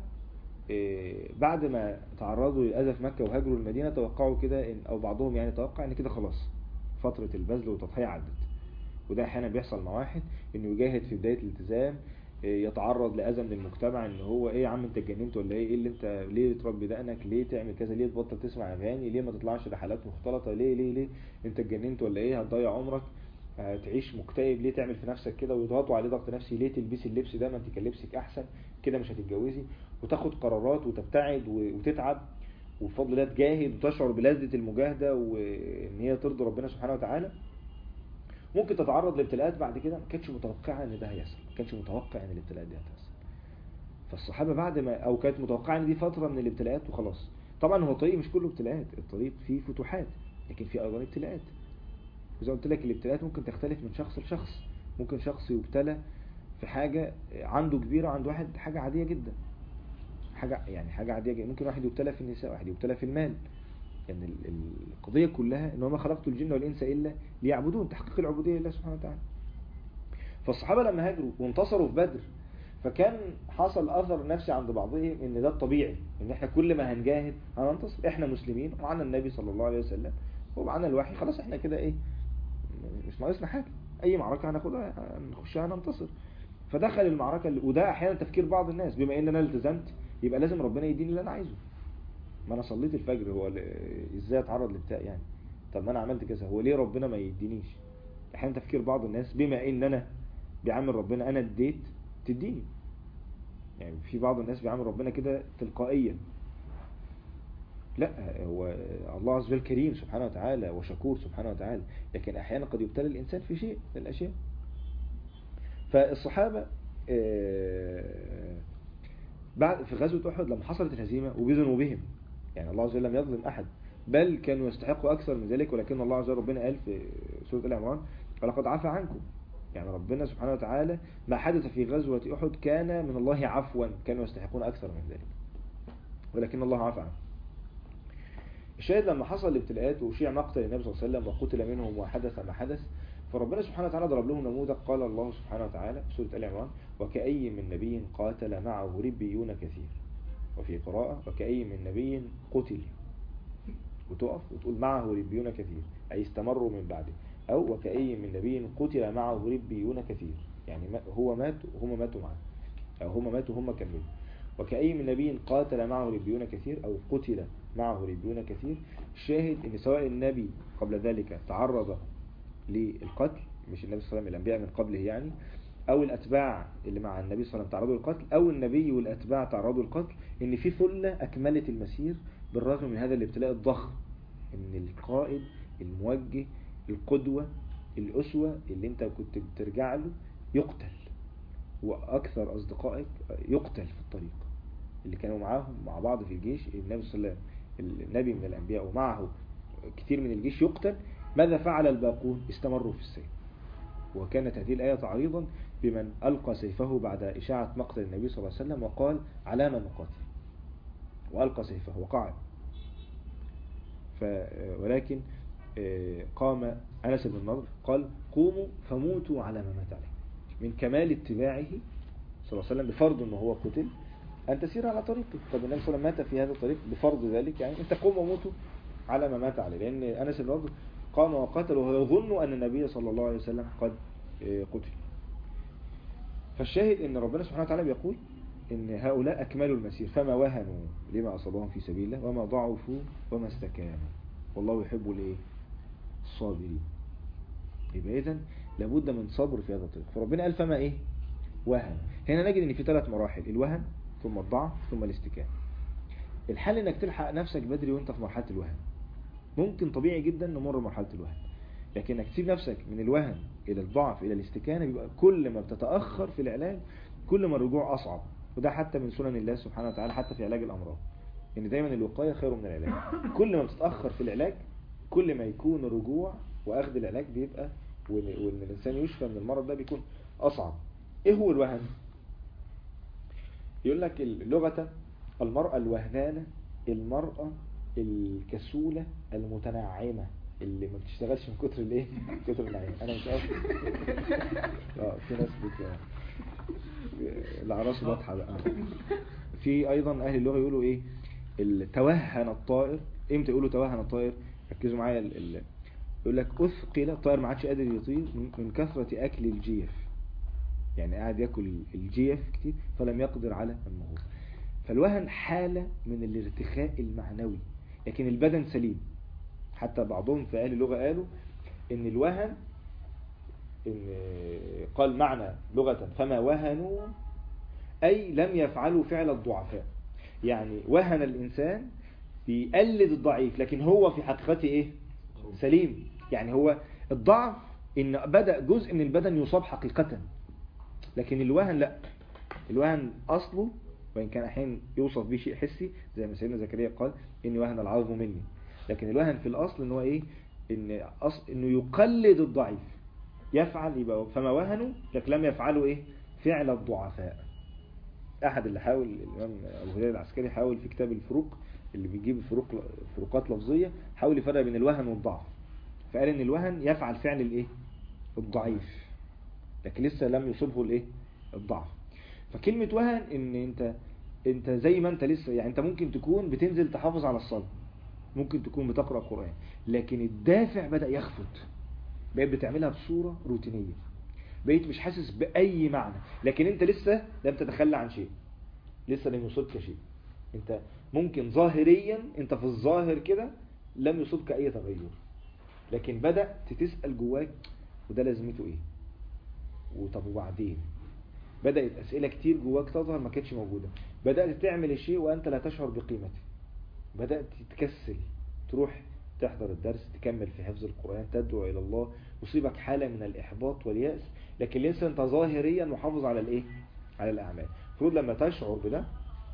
بعد ما تعرضوا للأذى في مكة وهاجروا المدينة، توقعوا كده إن أو بعضهم يعني توقع إن كده خلاص فترة البذل والتضحية عدت. وده احيانا بيحصل مع واحد انه يجاهد في بداية الالتزام، يتعرض لأذى من المجتمع، ان هو ايه يا عم انت اتجننت ولا ايه، ايه اللي انت ليه تربي دقنك، ليه تعمل كذا، ليه تبطل تسمع اغاني، ليه ما تطلعش رحلات مختلطة، ليه ليه ليه انت اتجننت ولا ايه، هتضيع عمرك، هتعيش مكتئب، ليه تعمل في نفسك كده، ويضغطوا عليه ضغط نفسي، ليه تلبسي اللبس ده، ما انت كان لبسك احسن كده، مش هتتجوزي، وتاخد قرارات وتبتعد وتتعب، وبفضل الله تجاهد وتشعر بلذة المجاهدة وان هي ترضي ربنا سبحانه وتعالى. ممكن تتعرض لابتلاءات بعد كده ما كانتش متوقعه ان ده هيحصل، ما كانش متوقع ان الابتلاءات دي هتحصل. فالصحابه بعد ما او كانت متوقعه ان دي فتره من الابتلاءات وخلاص. طبعا هو الطريق مش كله ابتلاءات، الطريق فيه فتوحات، لكن فيه ايضا ابتلاءات. وزي ما قلت لك الابتلاءات ممكن تختلف من شخص لشخص، ممكن شخص يبتلى في حاجه عنده كبيره، عند واحد حاجه عاديه جدا، حاجه يعني حاجه عاديه جدا. ممكن واحد يبتلى في النساء، واحد يبتلى في المال. يعني القضية كلها ان وما خلقت الجن والإنس إلا ليعبدون، تحقيق العبودية لله سبحانه وتعالى. فالصحابة لما هاجروا وانتصروا في بدر، فكان حصل أثر نفسي عند بعضهم ان ده الطبيعي، ان احنا كل ما هنجاهد هننتصر، احنا مسلمين ومعنا النبي صلى الله عليه وسلم ومعنا الوحي، خلاص احنا كده ايه مش ناقصنا حاجة، اي معركة هناخدها هنخشها هننتصر. فدخل المعركة، وده احيانا تفكير بعض الناس، بما ان انا التزمت يبقى لازم ربنا يديني اللي انا عايزه، ما انا صليت الفجر، هو ازاي اتعرض لبتاع يعني، طب ما انا عملت كذا، هو ليه ربنا ما يدينيش؟ احيانا تفكير بعض الناس، بما ان انا بيعامل ربنا انا اديت تديني، يعني في بعض الناس بيعامل ربنا كده تلقائيا. لا، هو الله عز وجل كريم سبحانه وتعالى وشكور سبحانه وتعالى، لكن احيانا قد يبتلى الانسان في شيء من الاشياء. فالصحابة بعد في غزوة أحد لما حصلت الهزيمة وبذنوبهم، يعني الله عز وجل لم يظلم أحد، بل كانوا يستحقوا أكثر من ذلك، ولكن الله عز وجل ربنا قال في سورة آل عمران ولقد عفى عنكم. يعني ربنا سبحانه وتعالى ما حدث في غزوة أحد كان من الله عفوا، كانوا يستحقون أكثر من ذلك ولكن الله عفى عنهم. الشاهد لما حصل الابتلاءات وشيع مقتل النبي صلى الله عليه وسلم وقتل منهم وحدث ما حدث، فربنا سبحانه وتعالى ضرب لهم نموذج. قال الله سبحانه وتعالى في سورة آل عمران وكأي من نبي قاتل معه ربيون كثير، وفي قراءة وكأي من نبي قتل، وتقف وتقول معه ربيون كثير أي استمروا من بعده، أو وكأي من نبي قتل معه ربيون كثير يعني هو مات وهم ماتوا معه، أو هم ماتوا وهم كملوا. وكأي من نبي قاتل معه ربيون كثير أو قتل معه ربيون كثير. الشاهد ان سواء النبي قبل ذلك تعرض للقتل، مش النبي صلى الله عليه وسلم، الأنبياء من قبله يعني، أو الأتباع اللي مع النبي صلى الله عليه وسلم تعرضوا للقتل، أو النبي والأتباع تعرضوا للقتل، إن في ثلة أكملت المسير بالرغم من هذا الابتلاء الضخم. إن القائد الموجه القدوة الأسوة اللي أنت كنت بترجع له يقتل، وأكثر أصدقائك يقتل في الطريق، اللي كانوا معاهم مع بعض في الجيش النبي صلى الله عليه وسلم، النبي من الأنبياء ومعه كثير من الجيش يقتل. ماذا فعل الباقون؟ استمروا في السير. وكانت هذه الآية تعريضا بمن ألقى سيفه بعد إشاعة مقتل النبي صلى الله عليه وسلم وقال على من نقاتل، وألقى سيفه وقعد. ولكن قام أنس بن النضر قال قوموا فموتوا على ما مات عليه. من كمال اتباعه صلى الله عليه وسلم بفرض أنه هو قتل أن تسير على طريقه. طب النبي صلى الله عليه وسلم مات في هذا الطريق بفرض ذلك، يعني أنت قوم وموتوا على ما مات عليه، لأن أنس بن النضر قام وقتل وهو يظن أن النبي صلى الله عليه وسلم قد قتل. فالشاهد أن ربنا سبحانه وتعالى بيقول إن هؤلاء أكملوا المسير فما وهنوا لما أصابهم في سبيل الله وما ضعفوا وما استكانوا والله يحب الايه؟ الصابرين. يبقى إذن لابد من صبر في هذا الطريق. فربنا قال فما إيه؟ وهن. هنا نجد إن في ثلاث مراحل: الوهن ثم الضعف ثم الاستكانة. الحل إنك تلحق نفسك بدري وإنت في مرحلة الوهن. ممكن طبيعي جدا نمر مرحلة الوهن، لكن انك تسيب نفسك من الوهن إلى الضعف إلى الاستكانة بيبقى كل ما بتتأخر في العلاج كل ما الرجوع أصعب. وده حتى من سنن الله سبحانه وتعالى حتى في علاج الأمراض، إن دايما الوقاية خير من العلاج. كل ما بتتأخر في العلاج كل ما يكون الرجوع وأخذ العلاج بيبقى، وإن الإنسان يشفى من المرض ده بيكون أصعب. إيه هو الوهن؟ يقول لك اللغة المرأة الوهنانة، المرأة الكسولة المتنعمة اللي ما بتشتغلش من كتر الايه؟ كتر النعيم. انا مش عارف اه في ناس بت العراس واضحه بقى. في ايضا اهل اللغه يقولوا ايه؟ التوهن الطائر. امتى يقولوا توهن الطائر؟ ركزوا معايا. ال... يقول لك اثقل الطائر، ما عادش قادر يطير من كثرة اكل الجيف، يعني قاعد ياكل الجيف كتير فلم يقدر على النهوض. فالوهن حالة من الارتخاء المعنوي، لكن البدن سليم. حتى بعضهم في أهل اللغة قالوا إن الوهن إن قال معنى لغة فما وهنوا أي لم يفعلوا فعل الضعفاء. يعني وهن الإنسان بيقلد الضعيف، لكن هو في حقيقته إيه؟ سليم. يعني هو الضعف إن بدأ جزء من البدن يصاب حقيقة، لكن الوهن لا. الوهن أصله، وإن كان أحيانا يوصف به شيء حسي زي ما سيدنا زكريا قال إن وهن العظم مني، لكن الوهن في الأصل إنه إيه؟ إن أصل إنه يقلد الضعيف، يفعل يبقى فما وهنوا لكن لم يفعلوا إيه؟ فعل الضعفاء. أحد اللي حاول الإمام أبو هلال العسكري حاول في كتاب الفروق اللي بيجيب فروق فروقات لفظية، حاول يفرق بين الوهن والضعف، فقال إن الوهن يفعل فعل الإيه؟ الضعيف، لكن لسه لم يصبه الإيه؟ الضعف. فكلمة وهن إن أنت أنت زي ما أنت لسه، يعني أنت ممكن تكون بتنزل تحافظ على الصلاة، ممكن تكون بتقرأ قرآن، لكن الدافع بدأ يخفت، بقيت بتعملها بصورة روتينية، بقيت مش حاسس بأي معنى، لكن أنت لسه لم تتخلى عن شيء، لسه لم يصبك شيء. أنت ممكن ظاهريا أنت في الظاهر كده لم يصبك أي تغير، لكن بدأت تسأل جواك وده لازمته إيه؟ وطب وبعدين؟ بدأت أسئلة كتير جواك تظهر ما كانتش موجودة. بدأت تعمل الشيء وأنت لا تشعر بقيمته. بدأت تتكسل تروح تحضر الدرس، تكمل في حفظ القرآن، تدعو إلى الله، يصيبك حالة من الإحباط واليأس، لكن لسه أنت ظاهريا محافظ على الإيه؟ على الأعمال. المفروض لما تشعر بده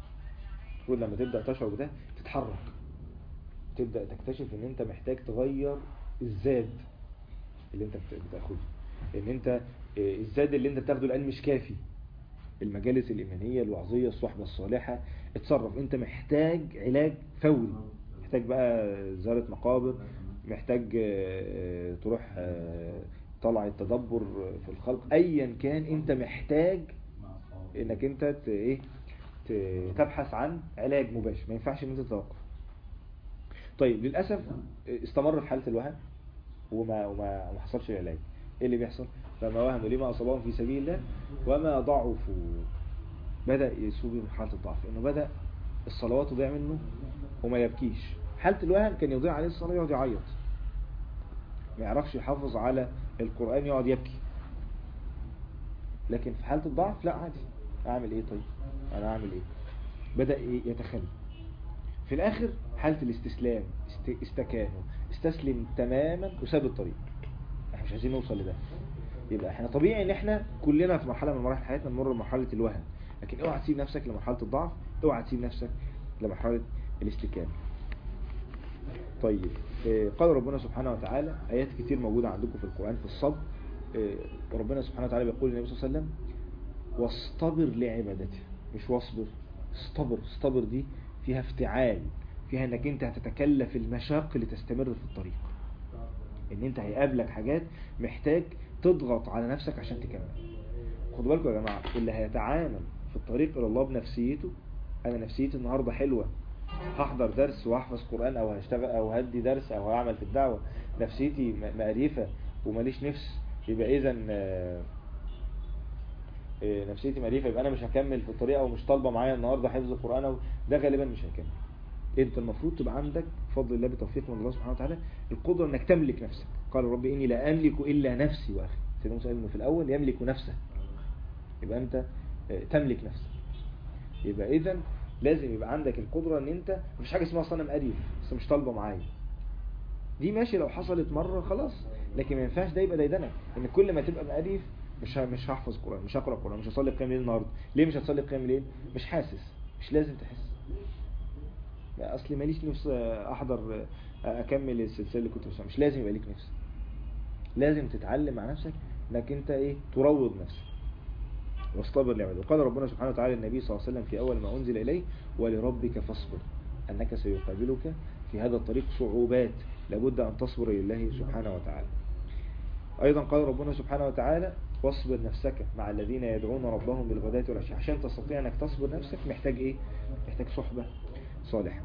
المفروض لما تبدأ تشعر بده تتحرك، تبدأ تكتشف ان انت محتاج تغير الزاد اللي انت بتاخده، ان انت الزاد اللي انت بتاخده الان مش كافي. المجالس الإيمانية الوعظية الصحبة الصالحة، اتصرف، انت محتاج علاج فوري، محتاج بقى زيارة مقابر، محتاج تروح طلع التدبر في الخلق، ايا كان انت محتاج انك انت ايه تبحث عن علاج مباشر، ما ينفعش ان انت تتوقف. طيب للأسف استمر في حالة الوهن وما وما ما حصلش العلاج. ايه اللي بيحصل؟ فما وهنوا لما أصابهم في سبيل الله وما ضعفوا، بدأ يسوق من حالة الضعف، انه بدأ الصلوات تضيع منه وما يبكيش. حالة الوهن كان يضيع عليه الصلاة يقعد يعيط، ما يعرفش يحافظ على القرآن يقعد يبكي. لكن في حالة الضعف لا عادي، اعمل ايه؟ طيب انا اعمل ايه؟ بدأ إيه؟ يتخلى. في الاخر حالة الاستسلام، استكانوا، استسلم تماما وساب الطريق. احنا مش عايزين نوصل لده. يبقى احنا طبيعي ان احنا كلنا في مرحلة من مراحل حياتنا نمر بمرحلة الوهن، لكن اوعى تسيب نفسك لمرحلة الضعف، اوعى تسيب نفسك لمرحلة الاستكانة. طيب قال ربنا سبحانه وتعالى، آيات كتير موجودة عندكم في القرآن في الصبر. ربنا سبحانه وتعالى بيقول للنبي صلى الله عليه وسلم واصطبر لعبادته، مش واصبر، اصطبر. اصطبر دي فيها افتعال، فيها انك انت هتتكلف المشاق لتستمر في الطريق، ان انت هيقابلك حاجات محتاج تضغط على نفسك عشان تكمل. خدوا بالكم يا جماعة، اللي هيتعامل في الطريق الى الله بنفسيته، انا نفسيتي النهاردة حلوة هحضر درس واحفظ قرآن او هشتغل او هدي درس او هعمل في الدعوة، نفسيتي مقريفة وماليش نفس، يبقى اذا نفسيتي مقريفة، يبقى انا مش هكمل في الطريق، او مش طالبة معايا النهاردة حفظ القرآن، او ده غالبا مش هيكمل. انت المفروض تبقى عندك بفضل الله بتوفيق من الله سبحانه وتعالى القدرة انك تملك نفسك. قال ربي اني لا املك الا نفسي واخي. سيدنا موسى انه في الاول يملك نفسه، يبقى انت تملك نفسك. يبقى اذا لازم يبقى عندك القدرة ان انت مفيش حاجة اسمها صنم قريف بس مش طالبة معايا، دي ماشي لو حصلت مرة خلاص، لكن ما ينفعش ده يبقى ديدنك، ان كل ما تبقى مقريف مش مش هحفظ قرآن، مش هقرأ قرآن، مش هصلي قيام ليل النهارده. ليه مش هتصلي قيام ليل؟ مش حاسس. مش لازم تحس. لا اصلي ماليش نفس احضر اكمل السلسله اللي كنت بسمعها، مش لازم يبقى ليك نفس. لازم تتعلم مع نفسك انك انت ايه تروض نفسك. واصطبر لعباده. وقال ربنا سبحانه وتعالى للنبي صلى الله عليه وسلم في اول ما انزل اليه ولربك فاصبر انك سيقابلك في هذا الطريق صعوبات لابد ان تصبر لله سبحانه وتعالى. ايضا قال ربنا سبحانه وتعالى واصبر نفسك مع الذين يدعون ربهم بالغداة والعشي. عشان تستطيع انك تصبر نفسك محتاج ايه؟ محتاج صحبة صالحة.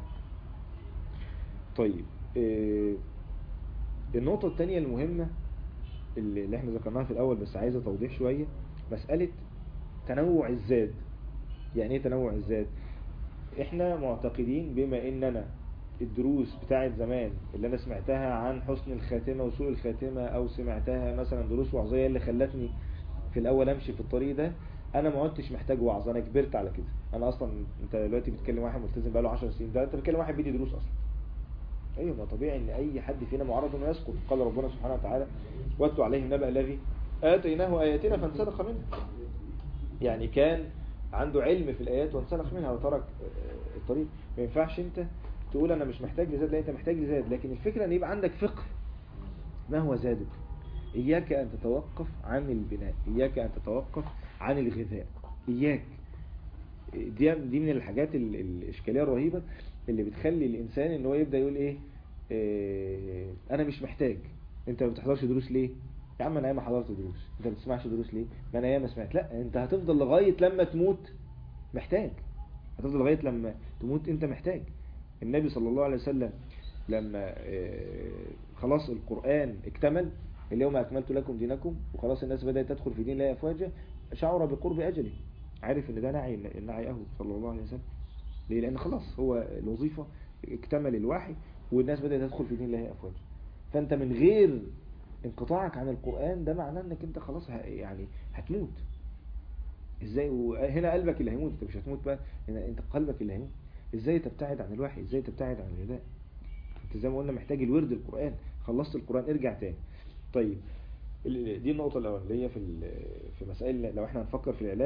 طيب إيه النقطة الثانية المهمة اللي احنا ذكرناها في الاول بس عايزة توضيح شوية، مسألة تنوع الزاد. يعني ايه تنوع الزاد؟ احنا معتقدين بما اننا الدروس بتاعت زمان اللي انا سمعتها عن حسن الخاتمة وسوء الخاتمة، او سمعتها مثلا دروس وعظية اللي خلتني في الاول امشي في الطريق ده، انا ما عدتش محتاج وعظ، انا كبرت على كده. انا اصلا انت دلوقتي بتكلم واحد ملتزم بقاله عشر سنين، ده انت بتكلم واحد بيدي دروس اصلا. ايوه ما طبيعي ان اي حد فينا معرض انه يسقط. قال ربنا سبحانه وتعالى واتلو عليهم نبأ الذي آتيناه آياتنا فانسلخ منها. يعني كان عنده علم في الآيات وانسلخ منها وترك الطريق. ما ينفعش انت تقول انا مش محتاج لزاد، لا انت محتاج لزاد، لكن الفكرة ان يبقى عندك فقه ما هو زادك. اياك ان تتوقف عن البناء، اياك ان تتوقف عن الغذاء، اياك. دي دي من الحاجات ال- الاشكاليه الرهيبه اللي بتخلي الانسان ان هو يبدا يقول ايه, إيه انا مش محتاج. انت ما بتحضرش دروس ليه يا عم؟ انا ياما حضرت دروس. انت ما بتسمعش دروس ليه؟ ما انا ياما سمعت. لا انت هتفضل لغايه لما تموت محتاج، هتفضل لغايه لما تموت انت محتاج. النبي صلى الله عليه وسلم لما إيه خلاص القرآن اكتمل، اليوم اكملت لكم دينكم، وخلاص الناس بدأت تدخل في دين الله افواجا، شعر بقرب اجله، عارف ان ده نعي نعيه صلى الله عليه وسلم. ليه؟ لان خلاص هو الوظيفة اكتمل الوحي والناس بدأت تدخل في دين الله افواجا. فانت من غير انقطاعك عن القرآن ده معناه انك انت خلاص يعني هتموت. ازاي؟ وهنا قلبك اللي هيموت، انت مش هتموت بقى، هنا انت قلبك اللي هيموت. ازاي تبتعد عن الوحي؟ ازاي تبتعد عن الغذاء؟ انت زي ما قلنا محتاج الورد القرآن. خلصت القرآن ارجع تاني. طيب دي النقطة الأولى اللي هي في في مسائل لو احنا هنفكر في العلاج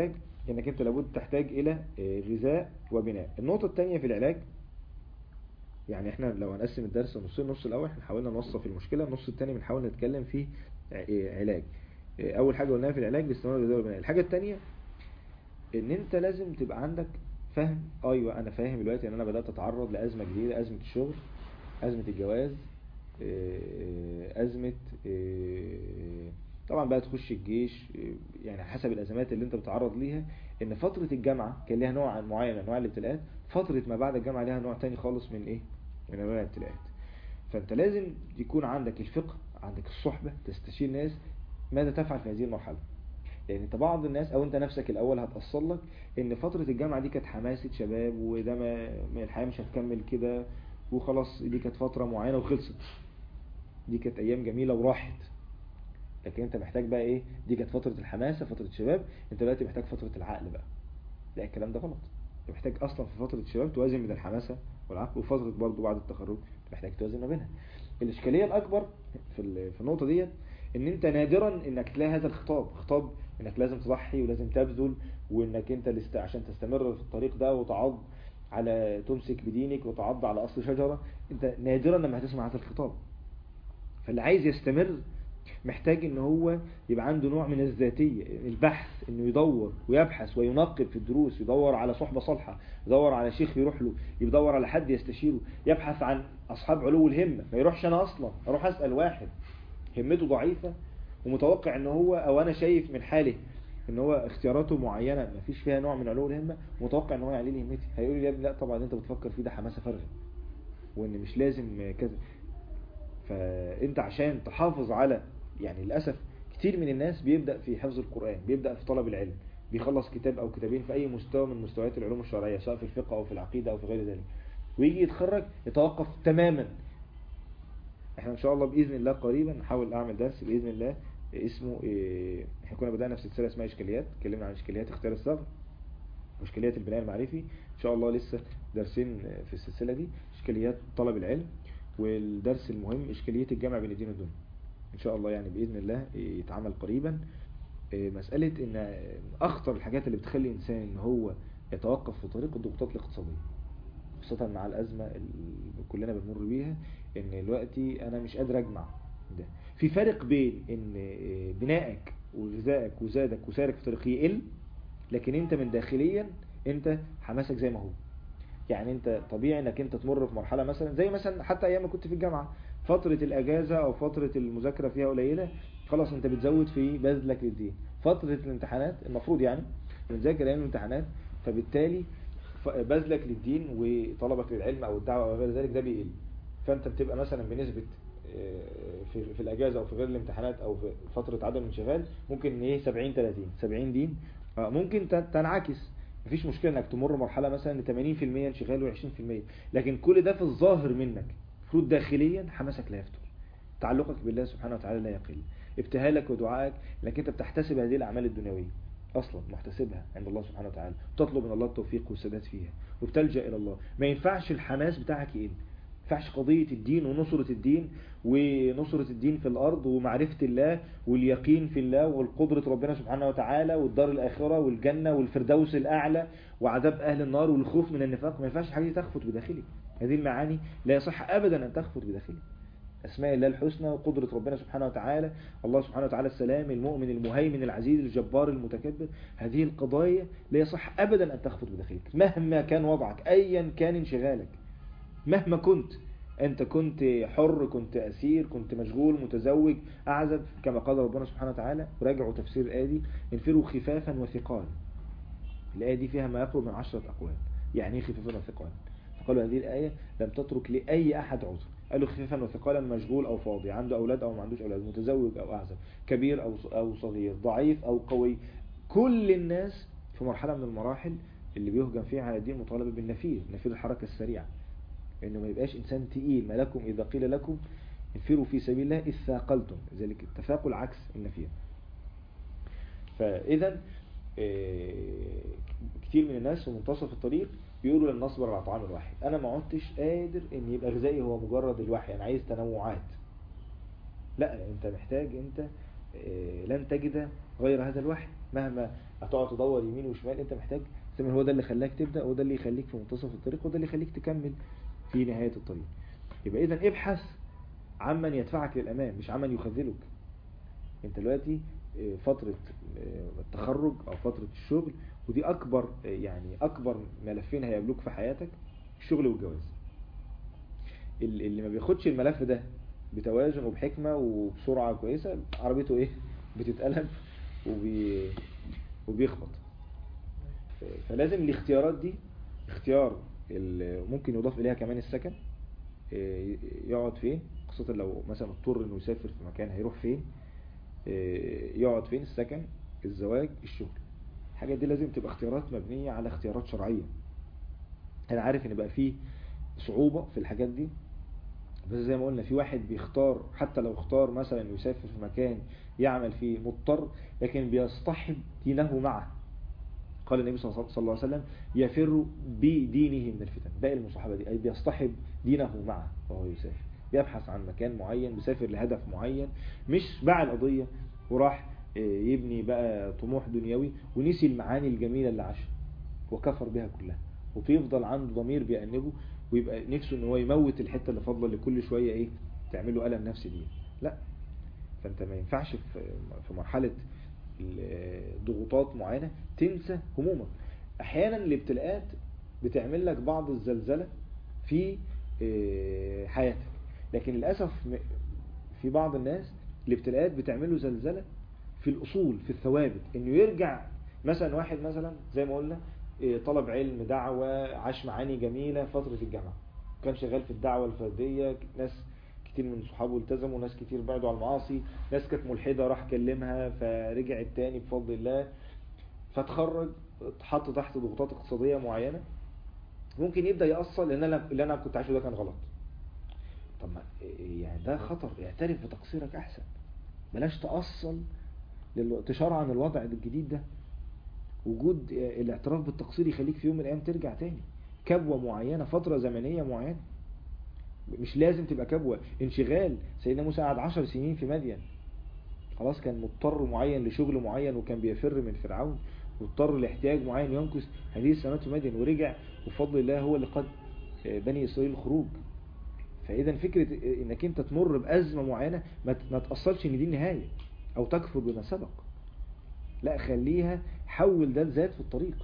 انك انت لابد تحتاج الى غذاء وبناء. النقطة الثانية في العلاج، يعني احنا لو هنقسم الدرس نصين، النص الاول احنا حاولنا نوصف المشكلة، النص الثاني بنحاول نتكلم فيه علاج. اول حاجة قلناها في العلاج باستمرار الغذاء والبناء. الحاجة الثانية ان انت لازم تبقى عندك فهم. ايوه انا فاهم دلوقتي ان انا بدأت اتعرض لازمة جديدة، ازمة الشغل، ازمة الجواز، ازمة طبعا بقى تخش الجيش، يعني حسب الازمات اللي انت بتتعرض ليها. ان فترة الجامعة كان ليها نوع معين من انواع الابتلاءات، فترة ما بعد الجامعة ليها نوع تاني خالص من ايه، من انواع الابتلاءات. فانت لازم يكون عندك الفقه، عندك الصحبة، تستشير ناس ماذا تفعل في هذه المرحلة. لان انت بعض الناس او انت نفسك الاول هتأصل لك ان فترة الجامعة دي كانت حماسة شباب، وده ما الحياة مش هتكمل كده وخلاص، دي كانت فترة معينة وخلصت، دي كانت ايام جميلة وراحت. لكن انت محتاج بقى ايه، دي كانت فترة الحماسة فترة الشباب، انت دلوقتي محتاج فترة العقل بقى. لا الكلام ده غلط، انت محتاج اصلا في فترة الشباب توازن بين الحماسة والعقل، وفترة برضو بعد التخرج محتاج توازن ما بينها. الاشكالية الاكبر في في النقطة ديت ان انت نادرا انك تلاقي هذا الخطاب، خطاب انك لازم تضحي ولازم تبذل، وانك انت لست عشان تستمر في الطريق ده وتعض على تمسك بدينك وتعض على اصل شجرة، انت نادرا لما هتسمع هذا الخطاب. فاللي عايز يستمر محتاج ان هو يبقى عنده نوع من الذاتية، البحث، انه يدور ويبحث وينقب في الدروس، يدور على صحبة صالحة، يدور على شيخ يروح له، يدور على حد يستشيره، يبحث عن اصحاب علو الهمة. ما يروحش انا اصلا اروح اسأل واحد همته ضعيفة ومتوقع ان هو، او انا شايف من حاله ان هو اختياراته معينة ما فيش فيها نوع من علو الهمة، متوقع ان هو يعلي لي همتي. هيقول لي يا ابني لا طبعا انت بتفكر فيه ده حماسة فارغة، وان مش لازم كذا. فانت عشان تحافظ على، يعني للأسف كتير من الناس بيبدأ في حفظ القرآن، بيبدأ في طلب العلم، بيخلص كتاب او كتابين في اي مستوى من مستويات العلوم الشرعية، سواء في الفقه او في العقيدة او في غير ذلك، ويجي يتخرج يتوقف تماما. احنا ان شاء الله باذن الله قريبا نحاول اعمل درس باذن الله اسمه إيه، احنا كنا بدأنا في سلسلة اسمها اشكاليات، اتكلمنا عن اشكاليات اختيار الصغر واشكاليات البناء المعرفي. ان شاء الله لسه درسين في السلسلة دي، اشكاليات طلب العلم، والدرس المهم اشكالية الجمع بين الدين والدنيا. ان شاء الله يعني باذن الله يتعمل قريبا. مسألة ان اخطر الحاجات اللي بتخلي الانسان ان هو يتوقف في طريق الضغوطات الاقتصادية، خاصة مع الازمة اللي كلنا بنمر بيها، ان دلوقتي انا مش قادر اجمع ده. في فرق بين ان بنائك وغذائك وزادك وسارك في طريق يقل، لكن انت من داخليا انت حماسك زي ما هو. يعني انت طبيعي انك انت تمر في مرحلة مثلا زي مثلا حتى ايام ما كنت في الجامعة، فترة الاجازة او فترة المذاكرة فيها قليلة، خلاص انت بتزود في بذلك للدين. فترة الامتحانات المفروض يعني بتذاكر ايام الامتحانات، فبالتالي بذلك للدين وطلبك للعلم او الدعوة او غير ذلك ده بيقل. فانت بتبقى مثلا بنسبة في في الاجازة او في غير الامتحانات او في فترة عدم الانشغال ممكن ايه سبعين ثلاثين سبعين دين. ممكن تنعكس، مفيش مشكلة انك تمر مرحلة مثلا ثمانين في المية انشغال وعشرين في المية، لكن كل ده في الظاهر منك، المفروض داخليا حماسك لا يفتر، تعلقك بالله سبحانه وتعالى لا يقل، ابتهالك ودعائك لانك انت بتحتسب هذه الاعمال الدنيوية اصلا، محتسبها عند الله سبحانه وتعالى، وتطلب من الله التوفيق والسداد فيها، وبتلجأ الى الله. ما ينفعش الحماس بتاعك يقل، ما ينفعش قضية الدين ونصرة الدين ونصرة الدين في الأرض ومعرفة الله واليقين في الله والقدرة ربنا سبحانه وتعالى والدار الآخرة والجنة والفردوس الأعلى وعذاب أهل النار والخوف من النفاق، ما ينفعش حاجة تخفت بداخلك. هذه المعاني لا يصح أبدا أن تخفت بداخلك. أسماء الله الحسنى وقدرة ربنا سبحانه وتعالى، الله سبحانه وتعالى السلام المؤمن المهيمن العزيز الجبار المتكبر، هذه القضايا لا يصح أبدا أن تخفت بداخلك مهما كان وضعك، أيا كان انشغالك، مهما كنت. أنت كنت حر، كنت أسير، كنت مشغول، متزوج، أعزب، كما قال ربنا سبحانه وتعالى. راجعوا تفسير الآية دي، انفروا خفافا وثقال. الآية دي فيها ما يقرب من عشرة أقوال. يعني ايه خفافا وثقال؟ فقالوا هذه الآية لم تترك لأي أحد عذر. قالوا خفافا وثقالا، مشغول أو فاضي، عنده أولاد أو ما عندوش أولاد، متزوج أو أعزب، كبير أو أو صغير، ضعيف أو قوي، كل الناس في مرحلة من المراحل اللي بيهجم فيها على الدين مطالبة بالنفير، نفير الحركة السريعة، انه ما يبقاش انسان تقيل. ما لكم اذا قيل لكم انفروا في سبيل الله اذ ثاقلتم، ذلك التثاقل عكس النفير. فاذا كتير من الناس في منتصف الطريق بيقولوا لن نصبر على طعام الواحد، انا ما عدتش قادر ان يبقى غذائي هو مجرد الوحي، انا عايز تنوعات. لا، انت محتاج انت لن تجد غير هذا الواحد. مهما هتقعد تدور يمين وشمال انت محتاج زي هو ده اللي خلاك تبدأ، هو ده اللي يخليك في منتصف الطريق، وده اللي يخليك تكمل في نهاية الطريق. يبقى اذا ابحث عمن يدفعك للأمام مش عمن يخذلك. انت دلوقتي فترة التخرج او فترة الشغل، ودي اكبر يعني اكبر ملفين هيقابلوك في حياتك، الشغل والجواز. اللي ما بياخدش الملف ده بتوازن وبحكمة وبسرعة كويسة، عربيته ايه بتتقلب وبي... وبيخبط. فلازم الاختيارات دي اختيار ممكن يضاف اليها كمان السكن، يقعد فين، خاصة لو مثلا اضطر انه يسافر في مكان هيروح فين، يقعد فين، السكن، الزواج، الشغل. الحاجات دي لازم تبقى اختيارات مبنية على اختيارات شرعية. انا عارف ان بقى فيه صعوبة في الحاجات دي، بس زي ما قلنا في واحد بيختار، حتى لو اختار مثلا يسافر في مكان يعمل فيه مضطر، لكن بيصطحب دينه معه. قال النبي صلى الله عليه وسلم يفر بدينه من الفتن. باقي المصاحبة دي أي بيصطحب دينه معه وهو يسافر، يبحث عن مكان معين، بيسافر لهدف معين، مش باع القضية وراح يبني بقى طموح دنيوي ونسي المعاني الجميلة اللي عاشها وكفر بها كلها، وبيفضل عنده ضمير بيأنبه ويبقى نفسه ان هو يموت الحتة اللي فاضله اللي كل شوية ايه تعمله ألم نفسي دي. لا، فانت ما ينفعش في مرحلة ضغوطات معينة تنسى همومك. احيانا الابتلاءات بتعمل لك بعض الزلزلة في حياتك، لكن للأسف في بعض الناس الابتلاءات بتعمل له زلزلة في الأصول، في الثوابت، انه يرجع. مثلا واحد مثلا زي ما قلنا طلب علم، دعوة، عاش معاني جميلة فترة الجامعة، كان شغال في الدعوة الفردية، ناس كتير من صحابه التزموا، ناس كتير بعدوا عن المعاصي، ناس كانت ملحدة راح كلمها فرجع التاني بفضل الله، فتخرج اتحط تحت ضغوطات اقتصادية معينة، ممكن يبدأ يأصل لأن أنا اللي أنا كنت عايشه ده كان غلط. طب ما يعني ده خطر، اعترف بتقصيرك أحسن، بلاش تأصل تشرعن الوضع الجديد ده. وجود الاعتراف بالتقصير يخليك في يوم من الأيام ترجع تاني. كبوة معينة، فترة زمنية معينة، مش لازم تبقى كبوة. انشغال، سيدنا موسى قعد عشر سنين في مدين، خلاص كان مضطر معين لشغل معين وكان بيفر من فرعون، واضطر لاحتياج معين ينقذ هذه السنوات في مدين، ورجع وبفضل الله هو اللي قد بني إسرائيل الخروج. فإذا فكرة انك انت تمر بأزمة معينة ما تأصلش ان دي النهاية او تكفر بما سبق، لا خليها، حول ده لذات في الطريق.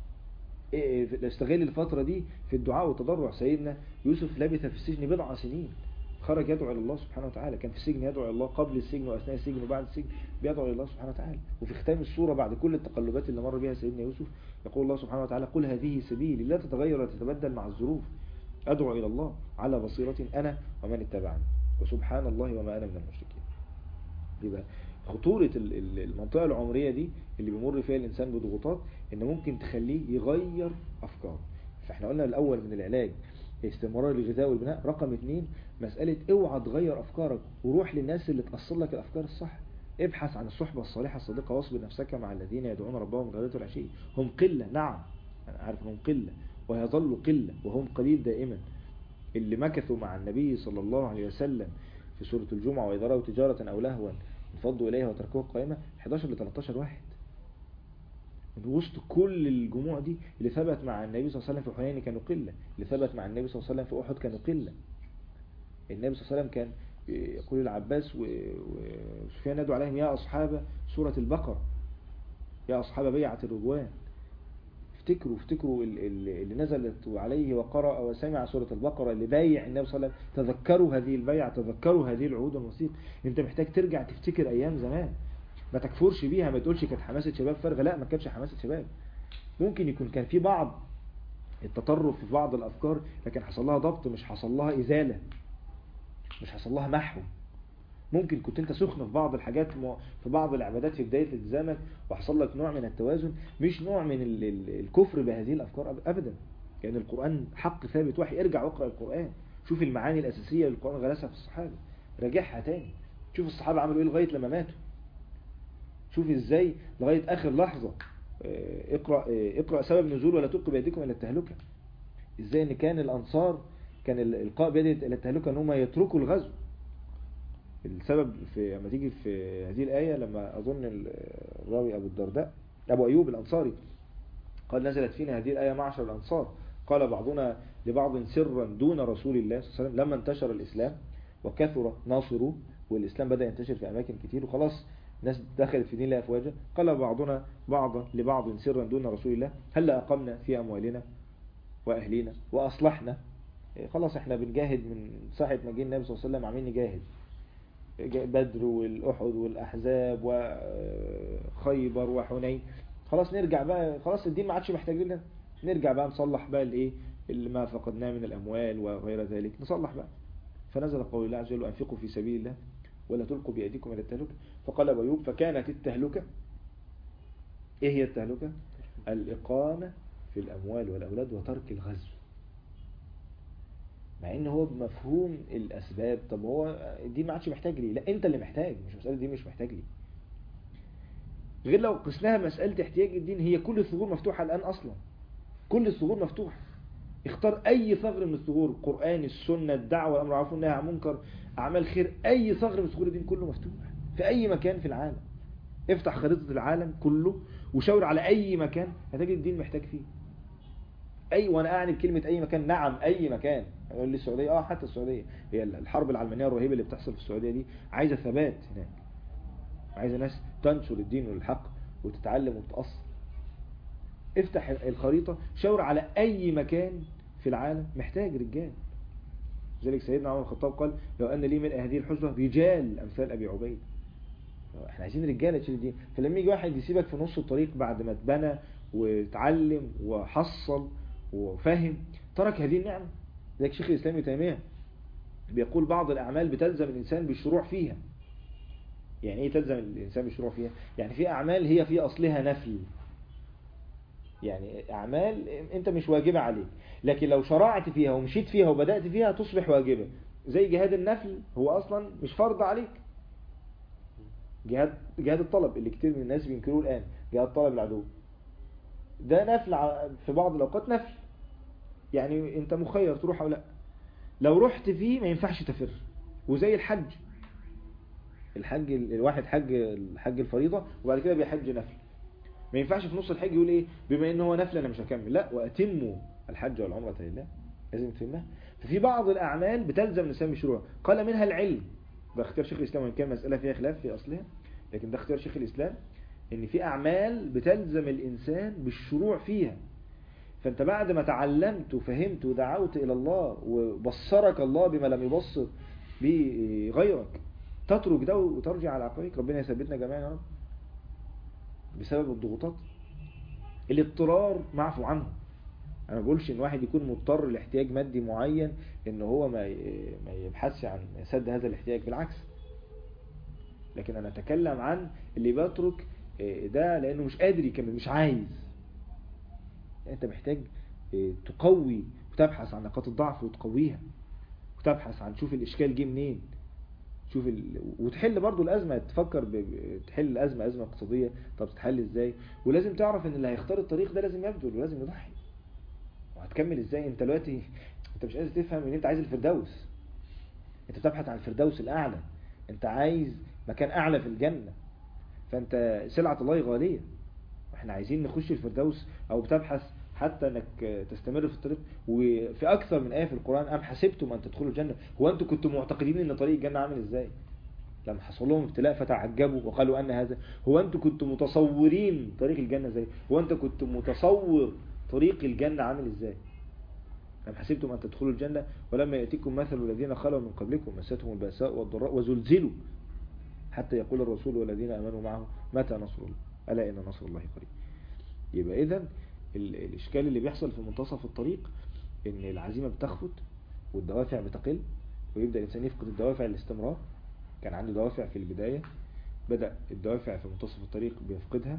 استغل الفترة دي في الدعاء والتضرع. سيدنا يوسف لبث في السجن بضع سنين، خرج يدعو إلى الله سبحانه وتعالى، كان في السجن يدعو إلى الله قبل السجن وأثناء السجن وبعد السجن بيدعو إلى الله سبحانه وتعالى. وفي ختام السورة بعد كل التقلبات اللي مر بها سيدنا يوسف يقول الله سبحانه وتعالى قل هذه سبيلي لا تتغير ولا تتبدل مع الظروف، أدعو إلى الله على بصيرة أنا ومن اتبعني وسبحان الله وما أنا من المشركين. يبقى خطورة المنطقة العمرية دي اللي بيمر فيها الإنسان بضغوطات إن ممكن تخليه يغير أفكاره. فإحنا قلنا الأول من العلاج استمرار الغذاء والبناء، رقم اتنين مسألة اوعى تغير أفكارك وروح للناس اللي تأصل لك الأفكار الصح. ابحث عن الصحبة الصالحة الصديقة واصبر نفسك مع الذين يدعون ربهم غداة والعشي. هم قلة، نعم أنا عارف هم قلة ويظلوا قلة وهم قليل دائما. اللي مكثوا مع النبي صلى الله عليه وسلم في سورة الجمعة وإذا رأوا تجارة أو لهوا انفضوا إليها وتركوها قائمة، احداشر ل تلتاشر واحد من وسط كل الجموع دي. اللي ثبت مع النبي صلى الله عليه وسلم في حنين كانوا قلة، اللي ثبت مع النبي صلى الله عليه وسلم في أحد كانوا قلة. النبي صلى الله عليه وسلم كان يقول العباس وسفيان نادوا عليهم يا أصحاب سورة البقرة، يا أصحاب بيعة الرضوان. افتكروا افتكروا اللي نزلت عليه وقرأ وسمع سورة البقرة اللي بايع النبي صلى الله عليه وسلم. تذكروا هذه البيعة، تذكروا هذه العهود والمواثيق. انت محتاج ترجع تفتكر ايام زمان، ما تكفرش بيها، ما تقولش كانت حماسة شباب فارغة، لا ما كانتش حماسة شباب. ممكن يكون كان في بعض التطرف في بعض الافكار لكن حصل لها ضبط، مش حصل لها ازالة، مش حصل لها محو. ممكن كنت انت سخن في بعض الحاجات في بعض العبادات في بداية التزامك وحصل لك نوع من التوازن، مش نوع من الكفر بهذه الافكار ابدا. يعني القرآن حق ثابت وحي، ارجع واقرأ القرآن، شوف المعاني الاساسية اللي القرآن غرسها في الصحابة، راجعها تاني، شوف الصحابة عملوا ايه لغاية لما ماتوا، شوف ازاي لغاية اخر لحظة. اقرأ اقرأ سبب نزول ولا تلقوا بيديكم الى التهلكة. ازاي ان كان الانصار كان القاء بيد الى التهلكة ان هم يتركوا الغزو، السبب في لما تيجي في هذه الآية، لما أظن الراوي أبو الدرداء أبو أيوب الأنصاري قال نزلت فينا هذه الآية معشر الأنصار، قال بعضنا لبعض سرا دون رسول الله صلى الله عليه وسلم لما انتشر الإسلام وكثر ناصره، والإسلام بدأ ينتشر في أماكن كتير وخلاص ناس دخلت في دين الله أفواجا، قال بعضنا بعض لبعض سرا دون رسول الله هل أقمنا في أموالنا وأهلنا وأصلحنا. خلاص احنا بنجاهد من ساعة ما جه النبي صلى الله عليه وسلم، عاملين نجاهد بدر والأحد والأحزاب وخيبر وحنين، خلاص نرجع بقى، خلاص الدين ما عادش محتاج لنا، نرجع بقى نصلح بقى الايه اللي ما فقدناه من الأموال وغير ذلك، نصلح بقى. فنزل قول الله عز وجل أنفقوا في سبيل الله ولا تلقوا بأيديكم إلى التهلكة. فقال أبو أيوب فكانت التهلكة، إيه هي التهلكة؟ الإقامة في الأموال والأولاد وترك الغزو. مع ان هو بمفهوم الأسباب، طب هو الدين ما عادش محتاج لي، لا انت اللي محتاج، مش مسألة الدين مش محتاج لي. غير لو قسناها مسألة احتياج الدين، هي كل الثغور مفتوحة الآن أصلا، كل الثغور مفتوحة. اختار أي ثغر من الثغور، القرآن، السنة، الدعوة، الأمر بالمعروف والنهي عن المنكر، أعمال خير، أي ثغر من ثغور الدين كله مفتوح في أي مكان في العالم. افتح خريطة العالم كله وشاور على أي مكان هتجد الدين محتاج فيه. أي، وأنا أعني بكلمة أي مكان، نعم أي مكان. يقول لي السعودية، آه حتى السعودية، هي الحرب العلمانية الرهيبة اللي بتحصل في السعودية دي عايزة ثبات هناك، عايزة ناس تنشر الدين والحق وتتعلم وتتأثر. افتح الخريطة، شاور على أي مكان في العالم محتاج رجال. لذلك سيدنا عمر الخطاب قال لو أن لي من هذه الحجرة رجال أمثال أبي عبيد. احنا عايزين رجالة تشيل الدين. فلما يجي واحد يسيبك في نص الطريق بعد ما اتبنى وتعلم وحصل وفهم، ترك هذه النعمة. ذلك شيخ الإسلام ابن تيمية بيقول بعض الأعمال بتلزم الإنسان بالشروع فيها. يعني ايه تلزم الإنسان بالشروع فيها؟ يعني في أعمال هي في أصلها نفل، يعني أعمال أنت مش واجبة عليك، لكن لو شرعت فيها ومشيت فيها وبدأت فيها تصبح واجبة. زي جهاد النفل، هو أصلا مش فرض عليك. جهاد جهاد الطلب اللي كتير من الناس بينكروه الآن، جهاد طلب العدو، ده نفل في بعض الأوقات، نفل يعني أنت مخير تروح أو لا. لو رحت فيه ما ينفعش تفر. وزي الحج، الحج الواحد حج الحج الفريضة وبعد كده بيحج نفل، ما ينفعش في نص الحج يقول ايه بما انه هو نفل انا مش هكمل، لا، واتموا الحج والعمرة لله، لازم تفهمها. ففي بعض الاعمال بتلزم الانسان بشروع، قال منها العلم، ده اختيار شيخ الاسلام وان كان مسألة فيها خلاف في اصلها، لكن ده اختيار شيخ الاسلام ان في اعمال بتلزم الانسان بالشروع فيها. فانت بعد ما تعلمت وفهمت ودعوت الى الله وبصرك الله بما لم يبصر به غيرك، تترك ده وترجع على عقائدك. ربنا يثبتنا جميعا يا رب. بسبب الضغوطات، الاضطرار معفو عنه. انا ما بقولش ان واحد يكون مضطر لاحتياج مادي معين ان هو ما ما يبحثش عن سد هذا الاحتياج، بالعكس. لكن انا اتكلم عن اللي بيترك ده لانه مش قادر يكمل، مش عايز. انت محتاج تقوي وتبحث عن نقاط الضعف وتقويها، وتبحث عن شوف الاشكال جه منين، شوف ال... وتحل برضو الازمه، تفكر ب... تحل الازمه، ازمه اقتصاديه، طب تتحل ازاي؟ ولازم تعرف ان اللي هيختار الطريق ده لازم يبذل ولازم يضحي. وهتكمل ازاي انت دلوقتي؟ انت مش قادر تفهم ان انت عايز الفردوس، انت بتبحث عن الفردوس الاعلى، انت عايز مكان اعلى في الجنه، فانت سلعه الله غاليه، واحنا عايزين نخش الفردوس. او بتبحث حتى انك تستمر في الطريق. وفي اكثر من ايه في القران ام حسبتم ان تدخلوا الجنه، هو انتوا كنتوا معتقدين ان طريق الجنه عامل ازاي؟ لما حصل لهم ابتلاء فتعجبوا وقالوا ان هذا، هو انتوا كنتوا متصورين طريق الجنه ازاي؟ هو انت كنت متصور طريق الجنه عامل ازاي؟ أم حسبتم أن تدخلوا الجنة ولما يأتيكم مثل الذين خلوا من قبلكم مستهم البأساء والضراء وزلزلوا حتى يقول الرسول والذين آمنوا معه متى نصر الله ألا إن نصر الله قريب. يبقى إذن الإشكال اللي بيحصل في منتصف الطريق إن العزيمة بتخفت والدوافع بتقل، ويبدأ الإنسان يفقد الدوافع الاستمرار. كان عنده دوافع في البداية، بدأ الدوافع في منتصف الطريق بيفقدها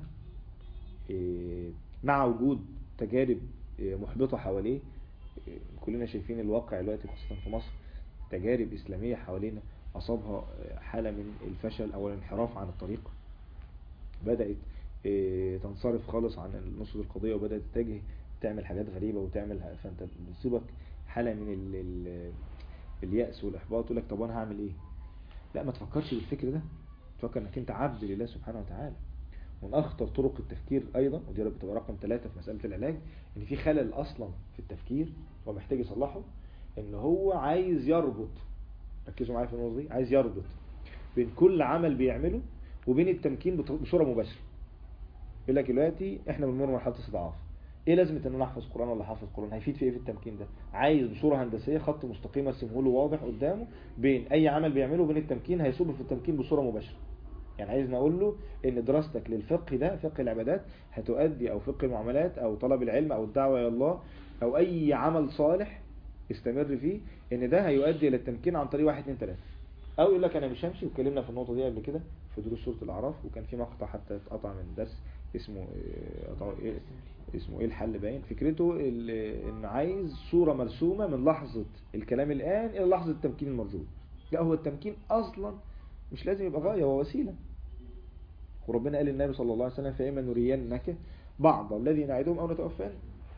مع وجود تجارب محبطة حواليه. كلنا شايفين الواقع دلوقتي خاصة في مصر، تجارب إسلامية حوالينا أصابها حالة من الفشل أو الانحراف عن الطريق، بدأت تنصرف خالص عن نصرة القضية وبدأت تتجه تعمل حاجات غريبة وتعمل، فأنت بتصيبك حالة من ال ال اليأس والإحباط، تقول لك طب أنا هعمل إيه؟ لا، ما تفكرش بالفكر ده، تفكر انك انت عبد لله سبحانه وتعالى. من اخطر طرق التفكير ايضا، ودي بتبقى رقم ثلاثة في مسألة العلاج، ان في خلل اصلا في التفكير هو محتاج يصلحه، ان هو عايز يربط، ركزوا معايا في النقطة دي، عايز يربط بين كل عمل بيعمله وبين التمكين بصورة مباشرة. يقول لك دلوقتي احنا بنمر مرحلة استضعاف، ايه لازمة ان انا احفظ قرآن ولا حافظ قرآن؟ هيفيد في ايه في التمكين ده؟ عايز بصورة هندسية خط مستقيم ارسمه له واضح قدامه بين اي عمل بيعمله وبين التمكين، هيصب في التمكين بصورة مباشرة. يعني عايز نقول له ان دراستك للفقه ده، فقه العبادات، هتؤدي، او فقه المعاملات، او طلب العلم، او الدعوة الى الله، او اي عمل صالح استمر فيه، ان ده هيؤدي الى التمكين عن طريق واحد اتنين تلاتة. او يقول لك انا مش همشي، واتكلمنا في النقطة دي قبل كده في دروس سورة الاعراف، وكان في مقطع حتى اتقطع من درس اسمه ايه، اسمه ايه الحل، باين فكرته ان عايز صورة مرسومة من لحظة الكلام الان الى لحظة التمكين المرجو. لا، هو التمكين اصلا مش لازم يبقى غاية، هو وسيلة. وربنا قال للنبي صلى الله عليه وسلم فإما نرينك بعض الذي نعدهم أو نتوفانا.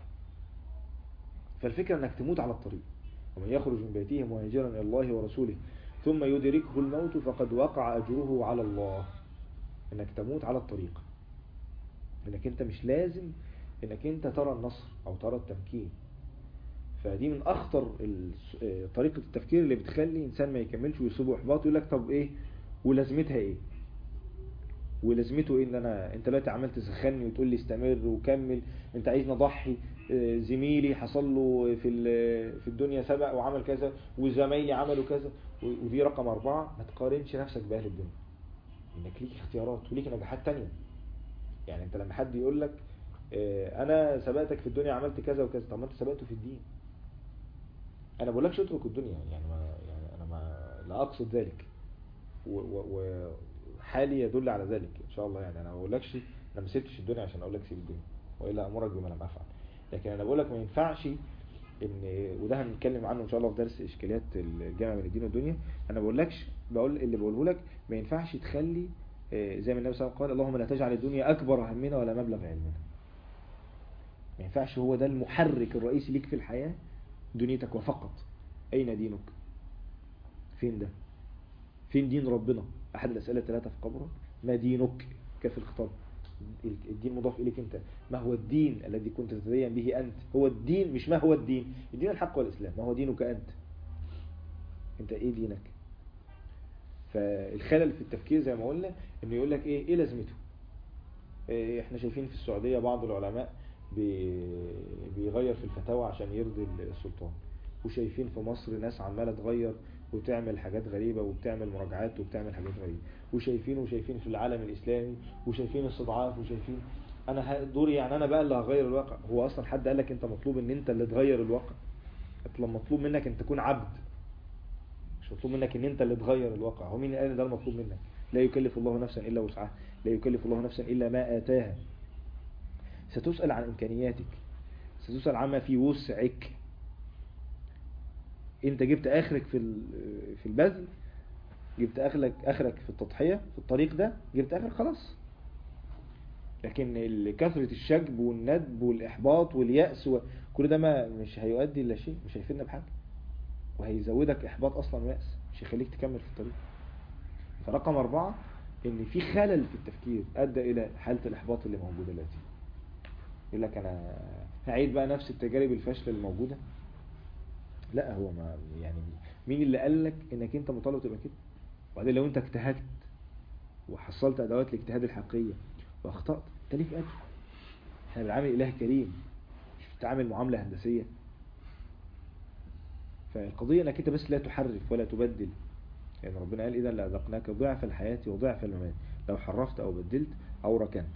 فالفكرة أنك تموت على الطريق. ومن يخرج من بيته مهاجرا إلى الله ورسوله ثم يدركه الموت فقد وقع أجره على الله. أنك تموت على الطريق، أنك أنت مش لازم أنك أنت ترى النصر أو ترى التمكين. فدي من أخطر طريقة التفكير اللي بتخلي إنسان ما يكملش ويصيبه إحباط، يقول لك طب إيه ولازمتها إيه؟ ولازمته ايه ان انا انت دلوقتي عمال تسخني وتقول لي استمر وكمل، انت عايزني اضحي، زميلي حصل له في في الدنيا سبق وعمل كذا، وزمايلي عملوا كذا. ودي رقم أربعة، ما تقارنش نفسك بأهل الدنيا، انك ليك اختيارات وليك نجاحات تانية. يعني انت لما حد يقول لك انا سبقتك في الدنيا عملت كذا وكذا، طب ما انت سبقته في الدين. انا بقولكش اترك الدنيا، يعني ما يعني انا ما لا اقصد ذلك، و, و, و حالي يدل على ذلك ان شاء الله. يعني انا ما بقولكش انا ما سبتش الدنيا عشان اقول لك سيب الدنيا، والا امرك بما لم افعل. لكن انا بقول لك ما ينفعش ان، وده هنتكلم عنه ان شاء الله في درس اشكاليات الجامع بين الدين والدنيا. انا ما بقولكش، بقول اللي بقوله لك ما ينفعش تخلي زي ما النبي صلى الله عليه وسلم قال اللهم لا تجعل الدنيا اكبر همنا ولا مبلغ علمنا. ما ينفعش هو ده المحرك الرئيسي ليك في الحياة، دنيتك وفقط. اين دينك؟ فين ده؟ فين دين ربنا؟ احد الاسئله الثلاثه في قبره، ما دينك؟ كيف الخطاب؟ الدين مضاف اليك انت، ما هو الدين الذي كنت تتدين به انت؟ هو الدين، مش ما هو الدين. الدين الحق والاسلام، ما هو دينك انت؟ انت ايه دينك؟ فالخلل في التفكير زي ما قلنا انه يقول لك ايه ايه لازمته. إيه، احنا شايفين في السعوديه بعض العلماء بيغير في الفتاوى عشان يرضي السلطان، وشايفين في مصر ناس عماله تغير وتعمل حاجات غريبة وبتعمل مراجعات وبتعمل حاجات غريبة، وشايفين وشايفين في العالم الإسلامي، وشايفين استضعاف، وشايفين. أنا دوري يعني أنا بقى اللي هغير الواقع؟ هو أصلا حد قال لك أنت مطلوب أن أنت اللي تغير الواقع؟ أنت مطلوب منك أن تكون عبد، مش مطلوب منك أن أنت اللي تغير الواقع. هو مين قال ده المطلوب منك؟ لا يكلف الله نفسا إلا وسعها، لا يكلف الله نفسا إلا ما آتاها. ستسأل عن إمكانياتك، ستسأل عما في وسعك. انت جبت اخرك في في البذل، جبت اخرك اخرك في التضحية في الطريق ده، جبت اخرك خلاص. لكن كثرة الشجب والندب والاحباط واليأس وكل ده ما مش هيؤدي الى شيء، مش هيفيدنا بحاجة، وهيزودك احباط اصلا ويأس، مش هيخليك تكمل في الطريق. فرقم اربعة، ان في خلل في التفكير ادى الى حالة الاحباط اللي موجودة دلوقتي. يقول لك انا هعيد بقى نفس التجارب الفاشلة الموجودة. لا، هو ما يعني مين اللي قال لك انك انت مطالب تبقى كده؟ وبعدين لو انت اجتهدت وحصلت ادوات الاجتهاد الحقيقية واخطأت، انت ليك اجر. احنا بنعامل اله كريم، مش بتعامل معاملة هندسية. فالقضية انك انت بس لا تحرف ولا تبدل. يعني ربنا قال اذا لأذقناك ضعف الحياة وضعف الممات لو حرفت او بدلت او ركنت.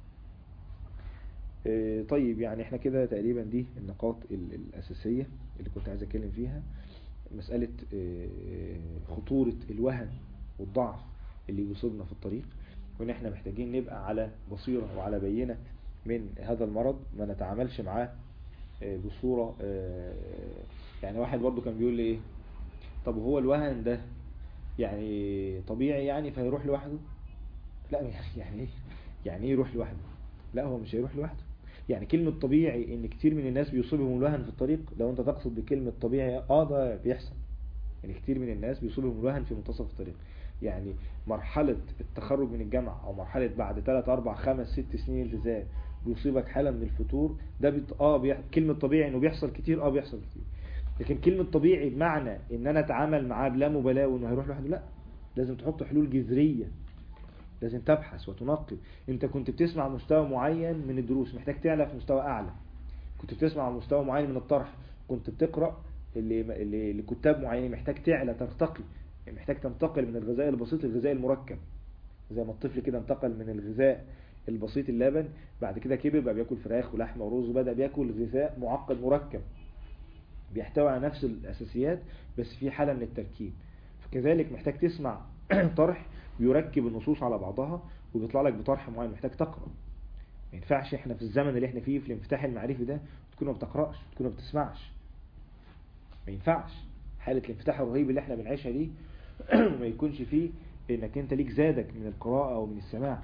اه طيب، يعني احنا كده تقريبا دي النقاط الاساسية اللي كنت عايز اتكلم فيها. مسألة خطورة الوهن والضعف اللي يصيبنا في الطريق، وان احنا محتاجين نبقى على بصيرة وعلى بينة من هذا المرض، ما نتعاملش معاه بصورة. يعني واحد برضو كان بيقول لي ايه، طب هو الوهن ده يعني طبيعي يعني فهيروح لوحده؟ لا، يعني ايه يعني ايه يروح لوحده؟ لا، هو مش هيروح لوحده. يعني كلمة طبيعي ان كتير من الناس بيصيبهم الوهن في الطريق، لو انت تقصد بكلمة طبيعي اه ده بيحصل. يعني كتير من الناس بيصيبهم الوهن في منتصف الطريق. يعني مرحلة التخرج من الجامعة او مرحلة بعد ثلاثة أربعة خمس ست سنين التزام بيصيبك حالة من الفتور، ده بيط... اه بيح... كلمة طبيعي انه بيحصل كتير، اه بيحصل كتير، لكن كلمة طبيعي بمعنى ان انا اتعامل معاه بلا مبالاة وانه هيروح لوحده، لا، لازم تحط حلول جذرية، لازم تبحث وتنقب. انت كنت بتسمع مستوى معين من الدروس، محتاج تعلى في مستوى اعلى. كنت بتسمع مستوى معين من الطرح، كنت بتقرأ اللي اللي لكتاب معينين، محتاج تعلى ترتقي، محتاج تنتقل من الغذاء البسيط للغذاء المركب. زي ما الطفل كده انتقل من الغذاء البسيط اللبن، بعد كده كبر بقى بياكل فراخ ولحمه ورز، وبدأ بياكل غذاء معقد مركب بيحتوي على نفس الأساسيات بس في حالة من التركيب. فكذلك محتاج تسمع طرح بيركب النصوص على بعضها وبيطلع لك بطرح معين، محتاج تقرأ. ما ينفعش احنا في الزمن اللي احنا فيه في الانفتاح المعرفي ده تكون ما بتقرأش، تكون ما بتسمعش. ما ينفعش حالة الانفتاح الرهيب اللي احنا بنعيشها دي ما يكونش فيه انك انت ليك زادك من القراءة او من السماع.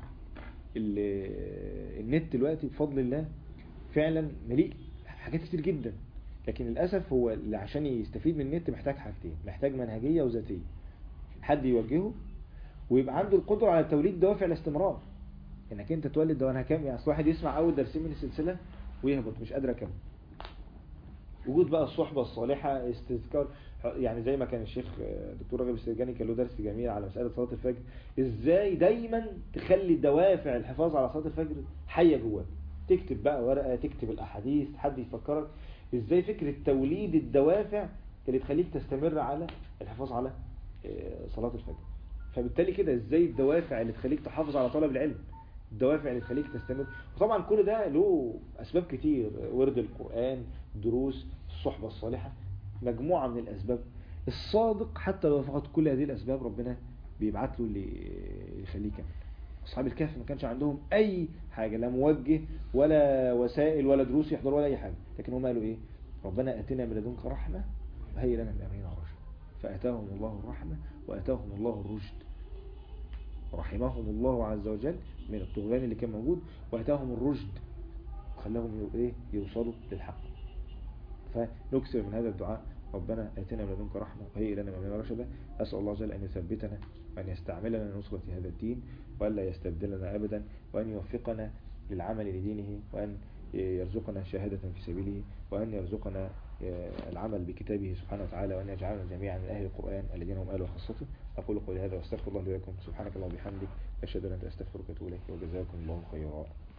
النت دلوقتي بفضل الله فعلا مليء حاجات كتير جدا، لكن للأسف هو اللي عشان يستفيد من النت محتاج حاجتين، محتاج منهجية وذاتية، حد يوجهه ويبقى عنده القدرة على توليد دوافع الاستمرار، انك انت تولد ده. وانا كام يعني اصل واحد يسمع اول درسين من السلسلة ويهبط مش قادر اكمل. وجود بقى الصحبة الصالحة، استذكار، يعني زي ما كان الشيخ دكتور راغب السرجاني كان له درس جميل على مسألة صلاة الفجر، ازاي دايما تخلي دوافع الحفاظ على صلاة الفجر حية جواك. تكتب بقى ورقة، تكتب الاحاديث، حد يفكرك ازاي فكرة توليد الدوافع اللي تخليك تستمر على الحفاظ على صلاة الفجر. فبالتالي كده ازاي الدوافع اللي تخليك تحافظ على طلب العلم، الدوافع اللي تخليك تستمر. وطبعا كل ده له اسباب كتير، ورد القرآن، دروس، الصحبة الصالحة، مجموعة من الاسباب. الصادق حتى لو فقد كل هذه الاسباب ربنا بيبعت له اللي يخليه يكمل. اصحاب الكهف ما كانش عندهم اي حاجة، لا موجه ولا وسائل ولا دروس يحضروا ولا اي حاجة، لكن هم قالوا ايه؟ ربنا اتنا من لدنك رحمة وهيئ لنا من امرنا رشدا. فاتاهم الله الرحمة واتاهم الله الرشد، رحمهم الله عز وجل من الطغيان اللي كان موجود، واتاهم الرشد خلاهم ايه يوصلوا للحق. فنكثر من هذا الدعاء، ربنا آتنا من لدنك رحمة وهيئ لنا من أمرنا رشدا. أسأل الله جل أن يثبتنا وأن يستعملنا لنصرة هذا الدين، وأن لا يستبدلنا أبدا، وأن يوفقنا للعمل لدينه، وأن يرزقنا شهادة في سبيله، وأن يرزقنا العمل بكتابه سبحانه وتعالى، وأن يجعلنا جميعا من أهل القرآن الذين هم أهل وخاصته. أقول قولي هذا واستغفر الله لي ولكم. سبحانك اللهم وبحمدك، أشهد أن لا إله إلا أنت، أستغفرك وأتوب إليك، وجزاكم الله خيرا.